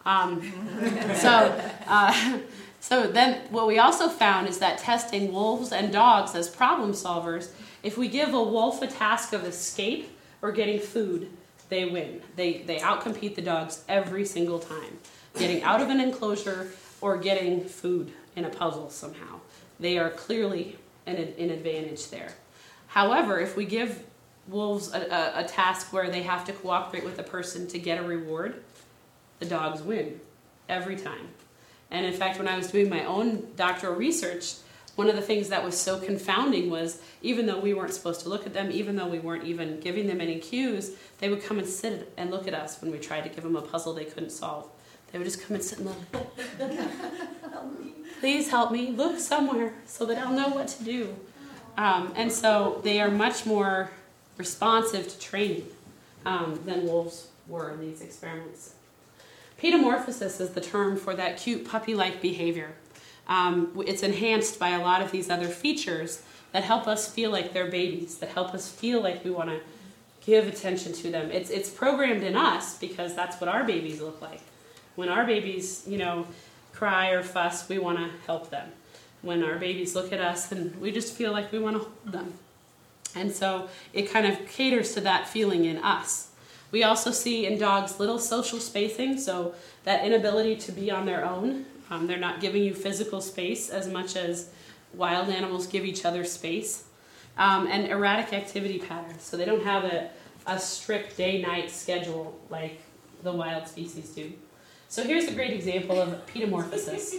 Speaker 1: So then what we also found is that testing wolves and dogs as problem solvers, if we give a wolf a task of escape or getting food, they win. They outcompete the dogs every single time. Getting out of an enclosure or getting food in a puzzle somehow. They are clearly an advantage there. However, if we give wolves a task where they have to cooperate with a person to get a reward, the dogs win every time. And in fact, when I was doing my own doctoral research, one of the things that was so confounding was, even though we weren't supposed to look at them, even though we weren't even giving them any cues, they would come and sit and look at us when we tried to give them a puzzle they couldn't solve. They would just come and sit and look. Please help me, look somewhere so that I'll know what to do. And so they are much more responsive to training than wolves were in these experiments. Pedomorphosis is the term for that cute puppy-like behavior. It's enhanced by a lot of these other features that help us feel like they're babies, that help us feel like we want to give attention to them. It's programmed in us because that's what our babies look like. When our babies, cry or fuss, we want to help them. When our babies look at us, then we just feel like we want to hold them. And so it kind of caters to that feeling in us. We also see in dogs little social spacing, so that inability to be on their own. They're not giving you physical space as much as wild animals give each other space. And erratic activity patterns, so they don't have a strict day-night schedule like the wild species do. So here's a great example of pedomorphosis.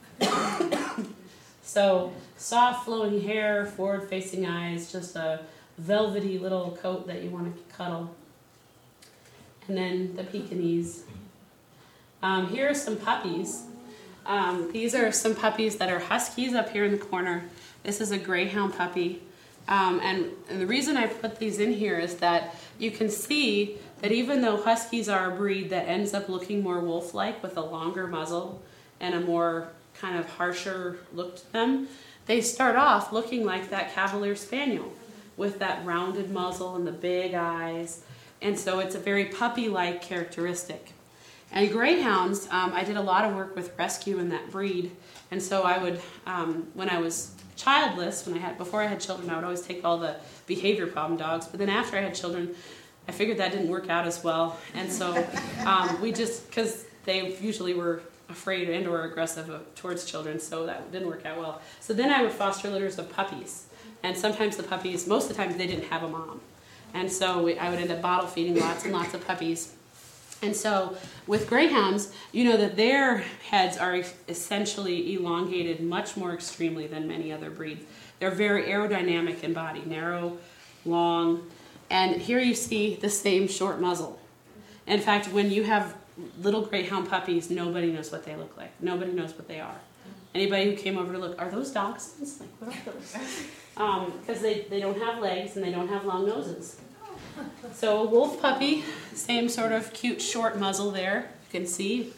Speaker 1: So soft flowing hair, forward-facing eyes, just a velvety little coat that you want to cuddle. And then the Pekingese. Here are some puppies. These are some puppies that are huskies up here in the corner. This is a greyhound puppy. And the reason I put these in here is that you can see that even though huskies are a breed that ends up looking more wolf-like with a longer muzzle and a more kind of harsher look to them, they start off looking like that Cavalier Spaniel with that rounded muzzle and the big eyes. And so it's a very puppy-like characteristic. And greyhounds, I did a lot of work with rescue in that breed. And so I would, when I was childless, before I had children, I would always take all the behavior problem dogs. But then after I had children, I figured that didn't work out as well. And so because they usually were afraid and or aggressive towards children, so that didn't work out well. So then I would foster litters of puppies. And sometimes the puppies, most of the time they didn't have a mom. And so I would end up bottle feeding lots and lots of puppies. And so with greyhounds, you know that their heads are essentially elongated much more extremely than many other breeds. They're very aerodynamic in body, narrow, long, and here you see the same short muzzle. In fact, when you have little greyhound puppies, nobody knows what they look like. Nobody knows what they are. Anybody who came over to look, are those dachshunds? Like, what are those? Because they don't have legs and they don't have long noses. So a wolf puppy, same sort of cute short muzzle there, you can see.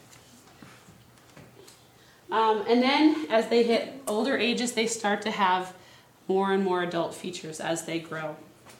Speaker 1: And then as they hit older ages, they start to have more and more adult features as they grow.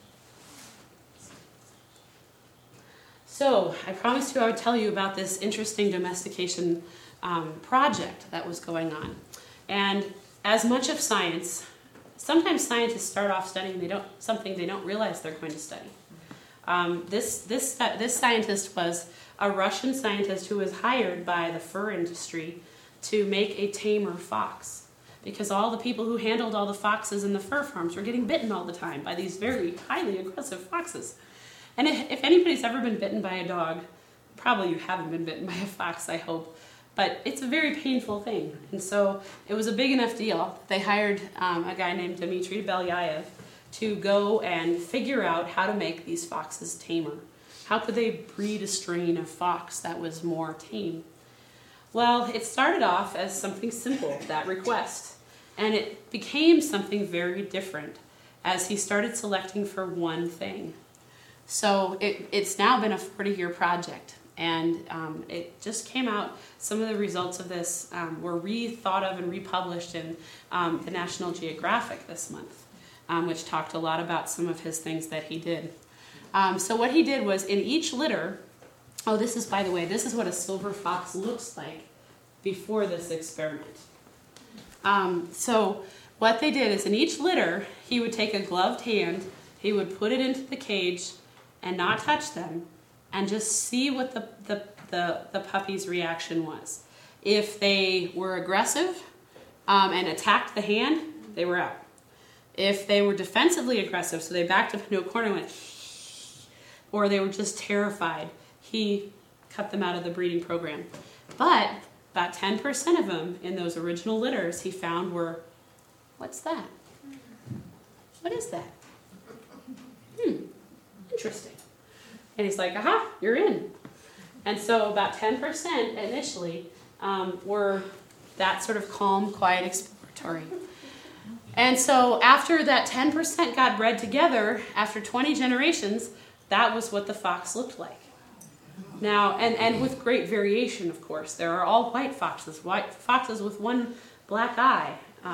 Speaker 1: So I promised you I would tell you about this interesting domestication project that was going on. And as much of science, sometimes scientists start off studying something they don't realize they're going to study. This scientist was a Russian scientist who was hired by the fur industry to make a tamer fox, because all the people who handled all the foxes in the fur farms were getting bitten all the time by these very highly aggressive foxes. And if anybody's ever been bitten by a dog, probably you haven't been bitten by a fox, I hope, but it's a very painful thing. And so it was a big enough deal. They hired a guy named Dmitry Belyaev to go and figure out how to make these foxes tamer. How could they breed a strain of fox that was more tame? Well, it started off as something simple, that request, and it became something very different as he started selecting for one thing. So it's now been a 40-year project, and it just came out. Some of the results of this were rethought of and republished in the National Geographic this month, which talked a lot about some of his things that he did. So what he did was in each litter, this is, by the way, this is what a silver fox looks like before this experiment. So what they did is in each litter, he would take a gloved hand, he would put it into the cage and not touch them, and just see what the puppy's reaction was. If they were aggressive and attacked the hand, they were out. If they were defensively aggressive, so they backed up into a corner and went, or they were just terrified, he cut them out of the breeding program. But about 10% of them in those original litters he found were, what's that? What is that? Interesting. And he's like, aha, you're in. And so about 10% initially were that sort of calm, quiet, exploratory. And so after that 10% got bred together, after 20 generations, that was what the fox looked like. Now, and with great variation, of course. There are all white foxes with one black eye,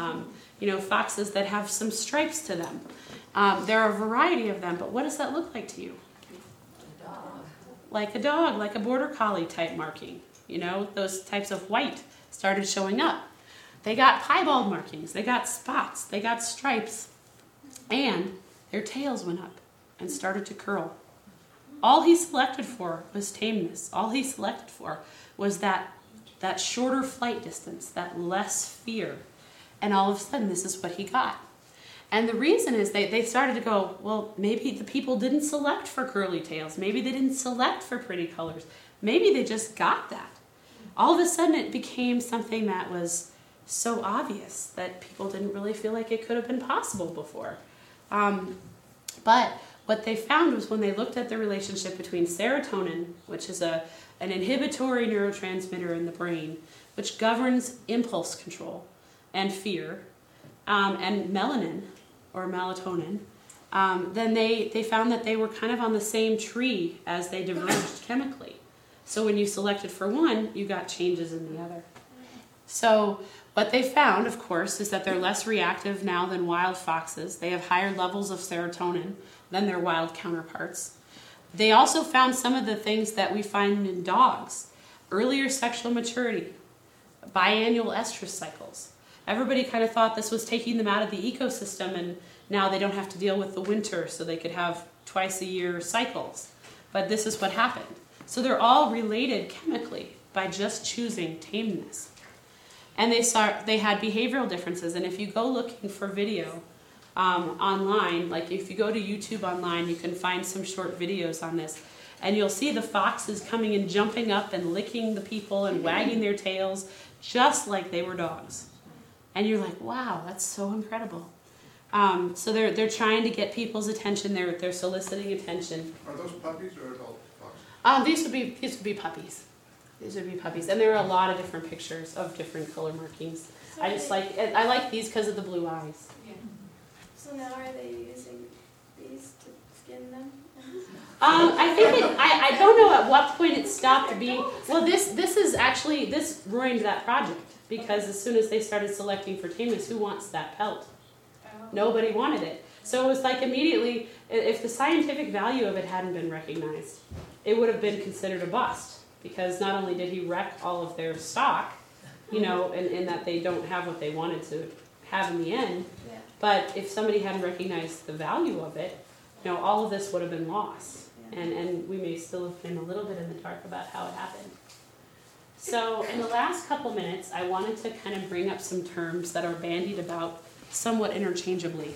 Speaker 1: foxes that have some stripes to them. There are a variety of them, but what does that look like to you? Like a dog, like a border collie type marking. Those types of white started showing up. They got piebald markings, they got spots, they got stripes, and their tails went up and started to curl. All he selected for was tameness. All he selected for was that shorter flight distance, that less fear. And all of a sudden, this is what he got. And the reason is they started to go, well, maybe the people didn't select for curly tails. Maybe they didn't select for pretty colors. Maybe they just got that. All of a sudden, it became something that was so obvious that people didn't really feel like it could have been possible before. But what they found was when they looked at the relationship between serotonin, which is an inhibitory neurotransmitter in the brain, which governs impulse control and fear, and melanin, or melatonin, then they found that they were kind of on the same tree as they diverged chemically. So when you selected for one, you got changes in the other. So what they found, of course, is that they're less reactive now than wild foxes. They have higher levels of serotonin than their wild counterparts. They also found some of the things that we find in dogs. Earlier sexual maturity, biannual estrus cycles. Everybody kind of thought this was taking them out of the ecosystem, and now they don't have to deal with the winter, so they could have twice-a-year cycles. But this is what happened. So they're all related chemically by just choosing tameness. And they had behavioral differences, and if you go looking for video online, like if you go to YouTube online, you can find some short videos on this, and you'll see the foxes coming and jumping up and licking the people and wagging their tails just like they were dogs. And you're like, wow, that's so incredible. So they're trying to get people's attention. They're soliciting attention.
Speaker 7: Are those puppies or adult foxes?
Speaker 1: These would be puppies. These would be puppies, and there are a lot of different pictures of different color markings.
Speaker 2: So
Speaker 1: I like these because of the blue eyes.
Speaker 2: Yeah. So now are they using these to skin them?
Speaker 1: I don't know at what point it stopped being. Well, this ruined that project, because as soon as they started selecting for tameness, who wants that pelt? Nobody wanted it. So it was like immediately, if the scientific value of it hadn't been recognized, it would have been considered a bust. Because not only did he wreck all of their stock, in that they don't have what they wanted to have in the end, but if somebody hadn't recognized the value of it, all of this would have been lost. And we may still have been a little bit in the dark about how it happened. So in the last couple minutes, I wanted to kind of bring up some terms that are bandied about somewhat interchangeably.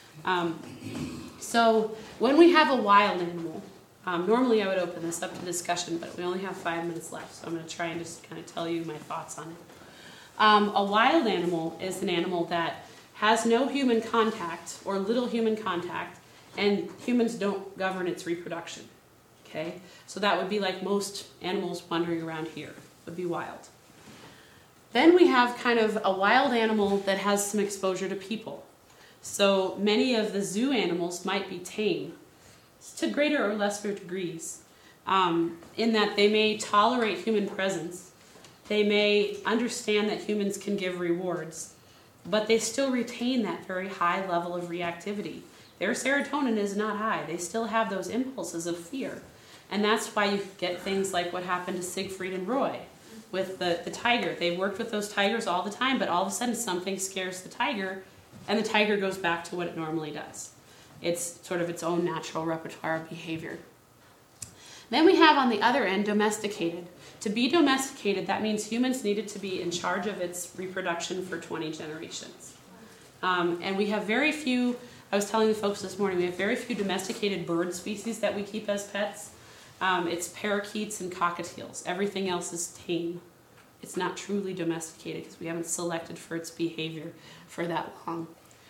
Speaker 1: So when we have a wild animal, normally I would open this up to discussion, but we only have 5 minutes left, so I'm going to try and just kind of tell you my thoughts on it. A wild animal is an animal that has no human contact or little human contact, and humans don't govern its reproduction. Okay? So that would be like most animals wandering around here, would be wild. Then we have kind of a wild animal that has some exposure to people. So many of the zoo animals might be tame to greater or lesser degrees, in that they may tolerate human presence. They may understand that humans can give rewards, but they still retain that very high level of reactivity. Their serotonin is not high. They still have those impulses of fear. And that's why you get things like what happened to Siegfried and Roy with the tiger. They worked with those tigers all the time, but all of a sudden something scares the tiger, and the tiger goes back to what it normally does. It's sort of its own natural repertoire of behavior. Then we have on the other end domesticated. To be domesticated, that means humans needed to be in charge of its reproduction for 20 generations. And we have very few, I was telling the folks this morning, we have very few domesticated bird species that we keep as pets. It's parakeets and cockatiels. Everything else is tame. It's not truly domesticated because we haven't selected for its behavior for that long.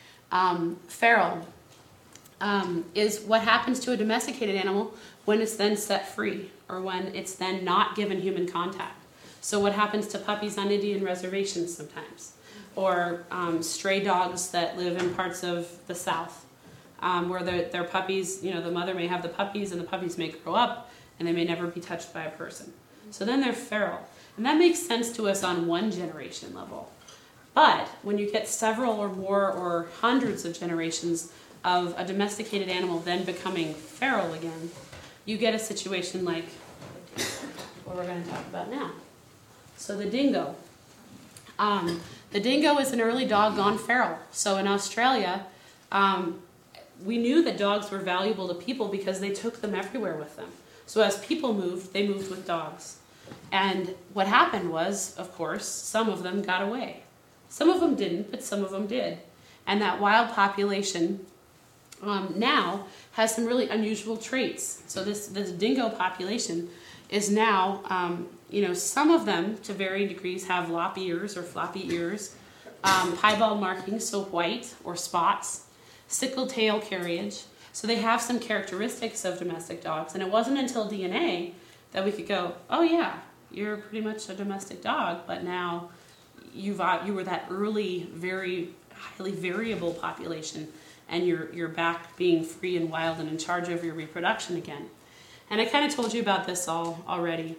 Speaker 1: Feral is what happens to a domesticated animal when it's then set free or when it's then not given human contact. So what happens to puppies on Indian reservations sometimes, or stray dogs that live in parts of the South, where their puppies, the mother may have the puppies and the puppies may grow up and they may never be touched by a person. So then they're feral. And that makes sense to us on one generation level. But when you get several or more or hundreds of generations of a domesticated animal then becoming feral again, you get a situation like what we're going to talk about now. So the dingo. The dingo is an early dog gone feral. So in Australia, we knew that dogs were valuable to people because they took them everywhere with them. So as people moved, they moved with dogs. And what happened was, of course, some of them got away. Some of them didn't, but some of them did. And that wild population now has some really unusual traits. So this dingo population is now, some of them to varying degrees have lop ears or floppy ears, piebald markings, so white or spots, sickle tail carriage. So they have some characteristics of domestic dogs. And it wasn't until DNA that we could go, oh yeah, you're pretty much a domestic dog, but now you were that early, very highly variable population, and you're back being free and wild and in charge of your reproduction again. And I kind of told you about this already.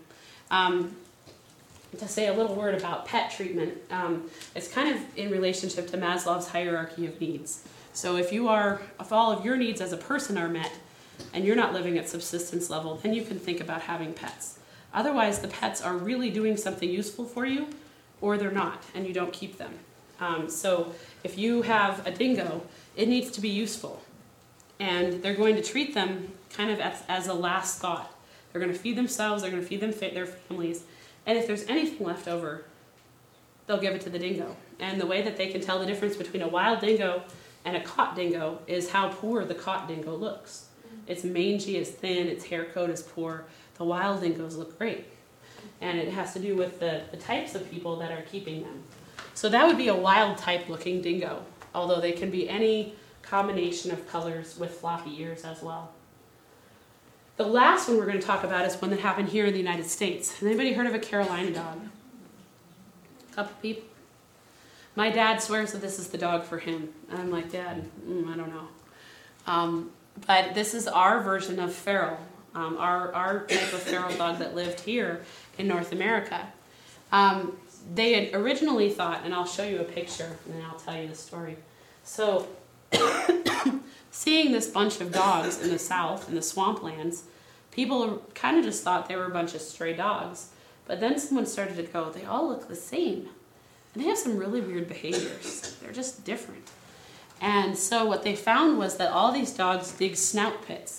Speaker 1: To say a little word about pet treatment, it's kind of in relationship to Maslow's hierarchy of needs. So if all of your needs as a person are met, and you're not living at subsistence level, then you can think about having pets. Otherwise, the pets are really doing something useful for you, or they're not, and you don't keep them. So if you have a dingo, it needs to be useful. And they're going to treat them kind of as a last thought. They're going to feed themselves, they're going to feed their families, and if there's anything left over, they'll give it to the dingo. And the way that they can tell the difference between a wild dingo and a caught dingo is how poor the caught dingo looks. It's mangy, it's thin, its hair coat is poor. The wild dingoes look great. And it has to do with the types of people that are keeping them. So that would be a wild type looking dingo, although they can be any combination of colors with floppy ears as well. The last one we're going to talk about is one that happened here in the United States. Has anybody heard of a Carolina dog? A couple people? My dad swears that this is the dog for him. And I'm like, Dad, I don't know. But this is our version of feral, our type of feral dog that lived here in North America. They had originally thought, and I'll show you a picture and then I'll tell you the story. So seeing this bunch of dogs in the South, in the swamplands, people kind of just thought they were a bunch of stray dogs. But then someone started to go, they all look the same. And they have some really weird behaviors. They're just different. And so what they found was that all these dogs dig snout pits.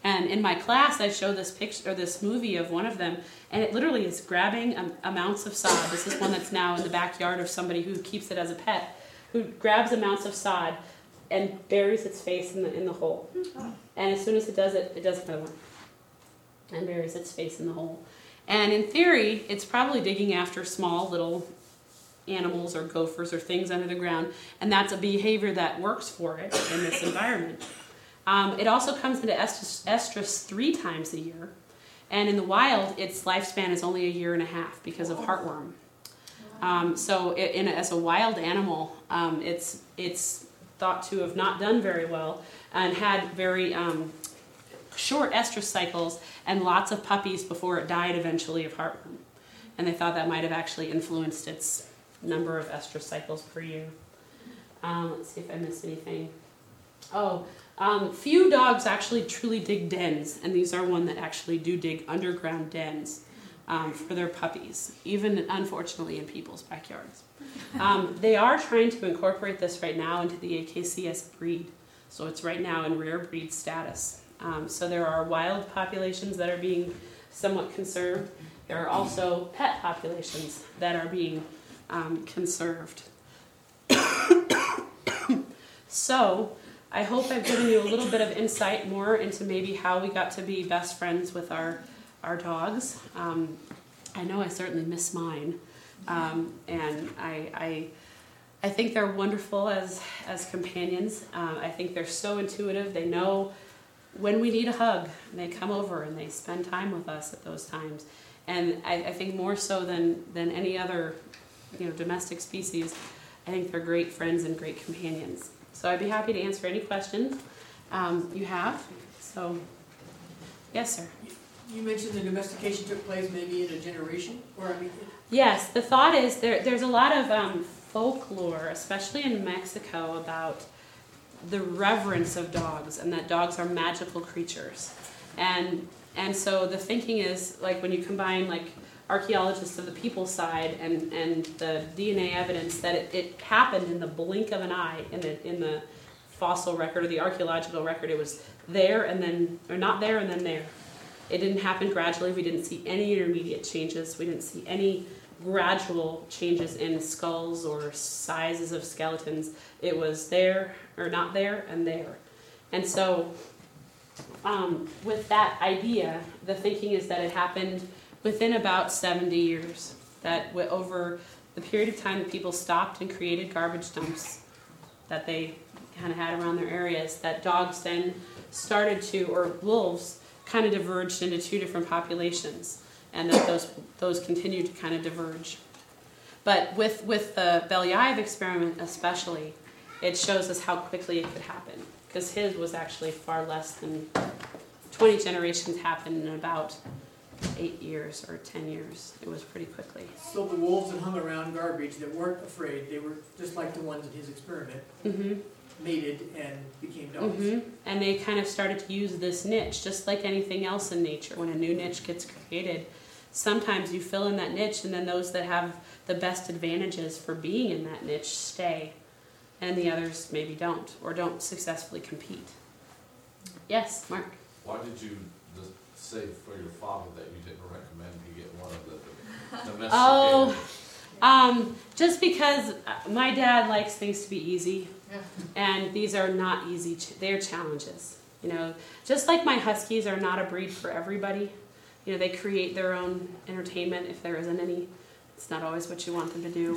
Speaker 1: And in my class, I show this picture or this movie of one of them, and it literally is grabbing amounts of sod. This is one that's now in the backyard of somebody who keeps it as a pet, who grabs amounts of sod and buries its face in the hole. And as soon as it does another one, and buries its face in the hole. And in theory, it's probably digging after small little animals or gophers or things under the ground, and that's a behavior that works for it in this environment. It also comes into estrus 3 times a year, and in the wild, its lifespan is only 1.5 years because of heartworm. As a wild animal, it's thought to have not done very well and had very short estrus cycles and lots of puppies before it died eventually of heartworm. And they thought that might have actually influenced its number of estrus cycles per year. Let's see if I missed anything. Few dogs actually truly dig dens, and these are one that actually do dig underground dens for their puppies, even unfortunately in people's backyards. They are trying to incorporate this right now into the AKCS breed, so it's right now in rare breed status. So there are wild populations that are being somewhat conserved. There are also pet populations that are being conserved. So I hope I've given you a little bit of insight more into maybe how we got to be best friends with our dogs. I know I certainly miss mine. And I think they're wonderful as companions. I think they're so intuitive. They know when we need a hug, and they come over and they spend time with us at those times. And I think more so than any other domestic species, I think they're great friends and great companions. So I'd be happy to answer any questions you have. So, yes, sir.
Speaker 5: You mentioned the domestication took place maybe in a generation,
Speaker 1: Yes, the thought is there's a lot of folklore, especially in Mexico, about the reverence of dogs and that dogs are magical creatures. And so the thinking is, like, when you combine like archaeologists of the people's side and the DNA evidence that it happened in the blink of an eye in the fossil record or the archaeological record. It was there and then, or not there and then there. It didn't happen gradually. We didn't see any intermediate changes. We didn't see any gradual changes in skulls or sizes of skeletons. It was there or not there and there. And so with that idea, the thinking is that it happened within about 70 years, that over the period of time that people stopped and created garbage dumps that they kind of had around their areas, that dogs then started to, or wolves, kind of diverged into 2 different populations, and that those continued to kind of diverge. But with the Belyaev experiment especially, it shows us how quickly it could happen, because his was actually far less than 20 generations happened in about 8 years or 10 years. It was pretty quickly.
Speaker 5: So the wolves that hung around garbage that weren't afraid, they were just like the ones in his experiment, mated and became dogs.
Speaker 1: And they kind of started to use this niche, just like anything else in nature. When a new niche gets created, sometimes you fill in that niche, and then those that have the best advantages for being in that niche stay, and the others maybe don't, or don't successfully compete. Yes, Mark?
Speaker 9: Why did you say for your father that you didn't recommend he get one of the domesticated?
Speaker 1: Just because my dad likes things to be easy, and these are not easy. They're challenges. Just like my huskies are not a breed for everybody. They create their own entertainment if there isn't any. It's not always what you want them to do.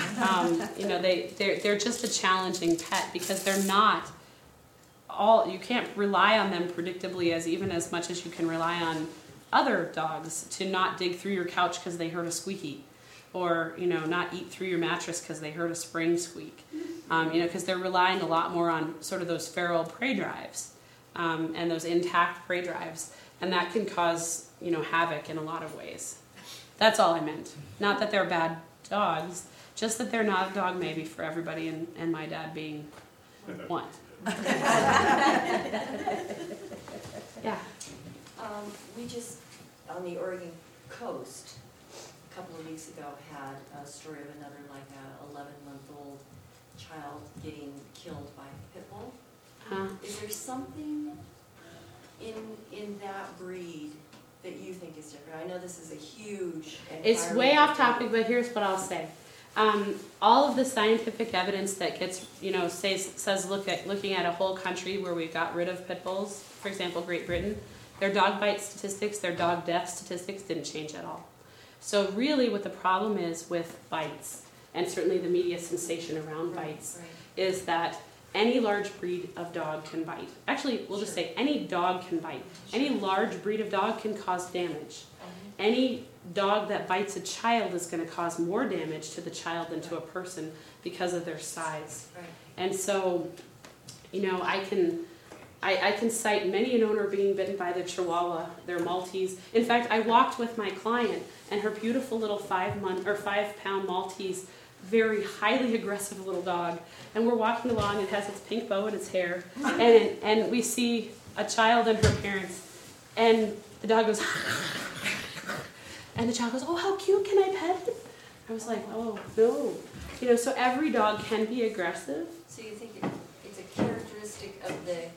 Speaker 1: They're just a challenging pet because they're not all. You can't rely on them predictably as much as you can rely on other dogs to not dig through your couch because they heard a squeaky, or not eat through your mattress because they heard a spring squeak. Because they're relying a lot more on sort of those feral prey drives and those intact prey drives, and that can cause havoc in a lot of ways. That's all I meant. Not that they're bad dogs, just that they're not a dog maybe for everybody, and my dad being one. Yeah.
Speaker 10: We just, on the Oregon coast, a couple of weeks ago, had a story of another, like a 11-month-old child getting killed by a pit bull. Is there something in that breed that you think is different? I know this is a huge.
Speaker 1: It's way off topic, but here's what I'll say. All of the scientific evidence that gets, says looking at a whole country where we've got rid of pit bulls, for example, Great Britain, their dog bite statistics, their dog death statistics didn't change at all. So really what the problem is with bites, and certainly the media sensation around bites, is that any large breed of dog can bite. Actually, we'll just say any dog can bite. Any large breed of dog can cause damage. Any dog that bites a child is going to cause more damage to the child than to a person because of their size. And so, I can cite many an owner being bitten by their Chihuahua, their Maltese. In fact, I walked with my client and her beautiful little 5-pound Maltese, very highly aggressive little dog, and we're walking along. It has its pink bow in its hair, and we see a child and her parents, and the dog goes, and the child goes, "Oh, how cute! Can I pet it?" I was like, "Oh no," So every dog can be aggressive.
Speaker 10: So you think it's a characteristic of the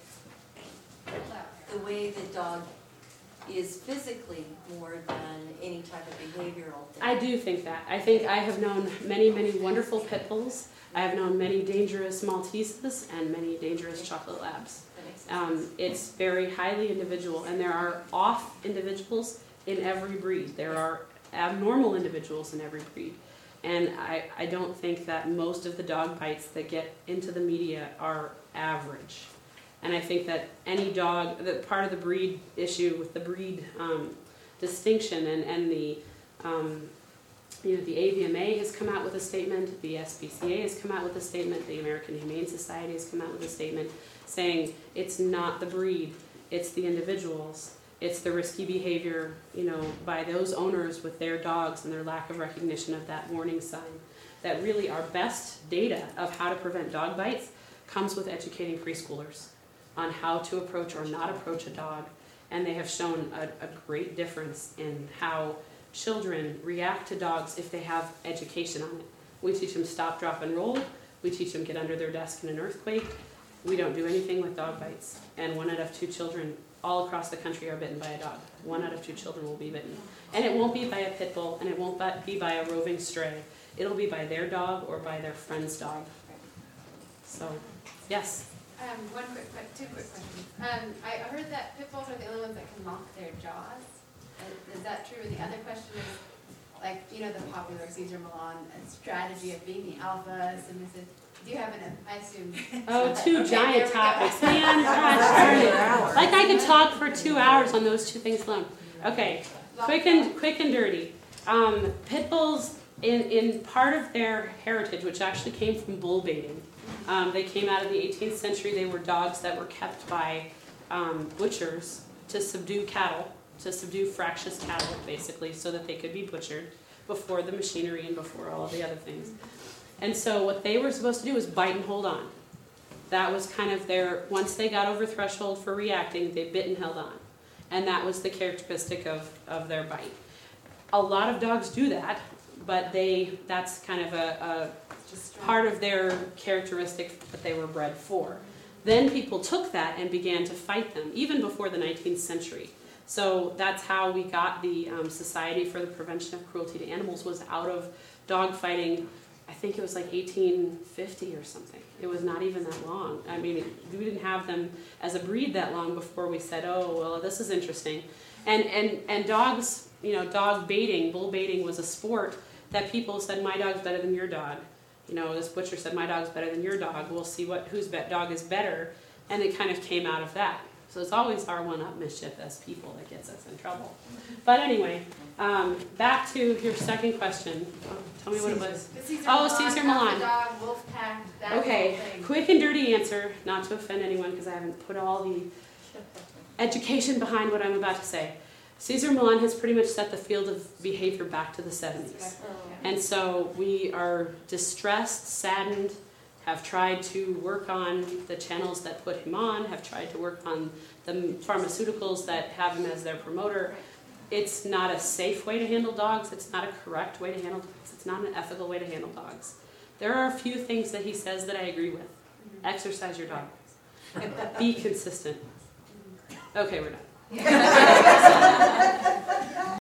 Speaker 10: way the dog is physically more than any type of behavioral thing?
Speaker 1: I do think that. I think I have known many, many wonderful pit bulls. I have known many dangerous Malteses and many dangerous chocolate labs. It's very highly individual, and there are off individuals in every breed. There are abnormal individuals in every breed. And I don't think that most of the dog bites that get into the media are average. And I think that any dog, that part of the breed issue with the breed distinction and the AVMA has come out with a statement, the SPCA has come out with a statement, the American Humane Society has come out with a statement saying it's not the breed, it's the individuals, it's the risky behavior, by those owners with their dogs and their lack of recognition of that warning sign. That really our best data of how to prevent dog bites comes with educating preschoolers on how to approach or not approach a dog, and they have shown a great difference in how children react to dogs if they have education on it. We teach them stop, drop, and roll. We teach them get under their desk in an earthquake. We don't do anything with dog bites, and 1 out of 2 children all across the country are bitten by a dog. 1 out of 2 children will be bitten. And it won't be by a pit bull, and it won't be by a roving stray. It'll be by their dog or by their friend's dog. So, yes?
Speaker 2: Two quick questions. I heard that pit bulls are the only ones that can lock their jaws. Is that true? And the other question is, the popular Cesar Millan strategy of being the alphas, and do you have I assume.
Speaker 1: Oh, two giant topics, man. Gosh darn it. Like I could talk for 2 hours on those two things alone. Okay, quick and dirty. Pit bulls, in part of their heritage, which actually came from bull baiting. They came out of the 18th century. They were dogs that were kept by butchers to subdue cattle, to subdue fractious cattle, basically, so that they could be butchered before the machinery and before all of the other things. And so what they were supposed to do was bite and hold on. That was kind of once they got over threshold for reacting, they bit and held on. And that was the characteristic of their bite. A lot of dogs do that, but that's kind of a part of their characteristic that they were bred for. Then people took that and began to fight them, even before the 19th century. So that's how we got the Society for the Prevention of Cruelty to Animals was out of dog fighting. I think it was like 1850 or something. It was not even that long. I mean, we didn't have them as a breed that long before we said, oh, well, this is interesting. And dogs, dog baiting, bull baiting was a sport that people said, my dog's better than your dog. This butcher said, my dog's better than your dog. We'll see whose dog is better. And it kind of came out of that. So it's always our one-upmanship as people that gets us in trouble. But anyway, back to your second question. Tell me what it was. Cesar Millan.
Speaker 2: Dog, wolf pack, that
Speaker 1: okay,
Speaker 2: whole thing.
Speaker 1: Quick and dirty answer, not to offend anyone because I haven't put all the education behind what I'm about to say. Cesar Millan has pretty much set the field of behavior back to the 70s. And so we are distressed, saddened, have tried to work on the channels that put him on, have tried to work on the pharmaceuticals that have him as their promoter. It's not a safe way to handle dogs. It's not a correct way to handle dogs. It's not an ethical way to handle dogs. There are a few things that he says that I agree with. Exercise your dog. Be consistent. Okay, we're done.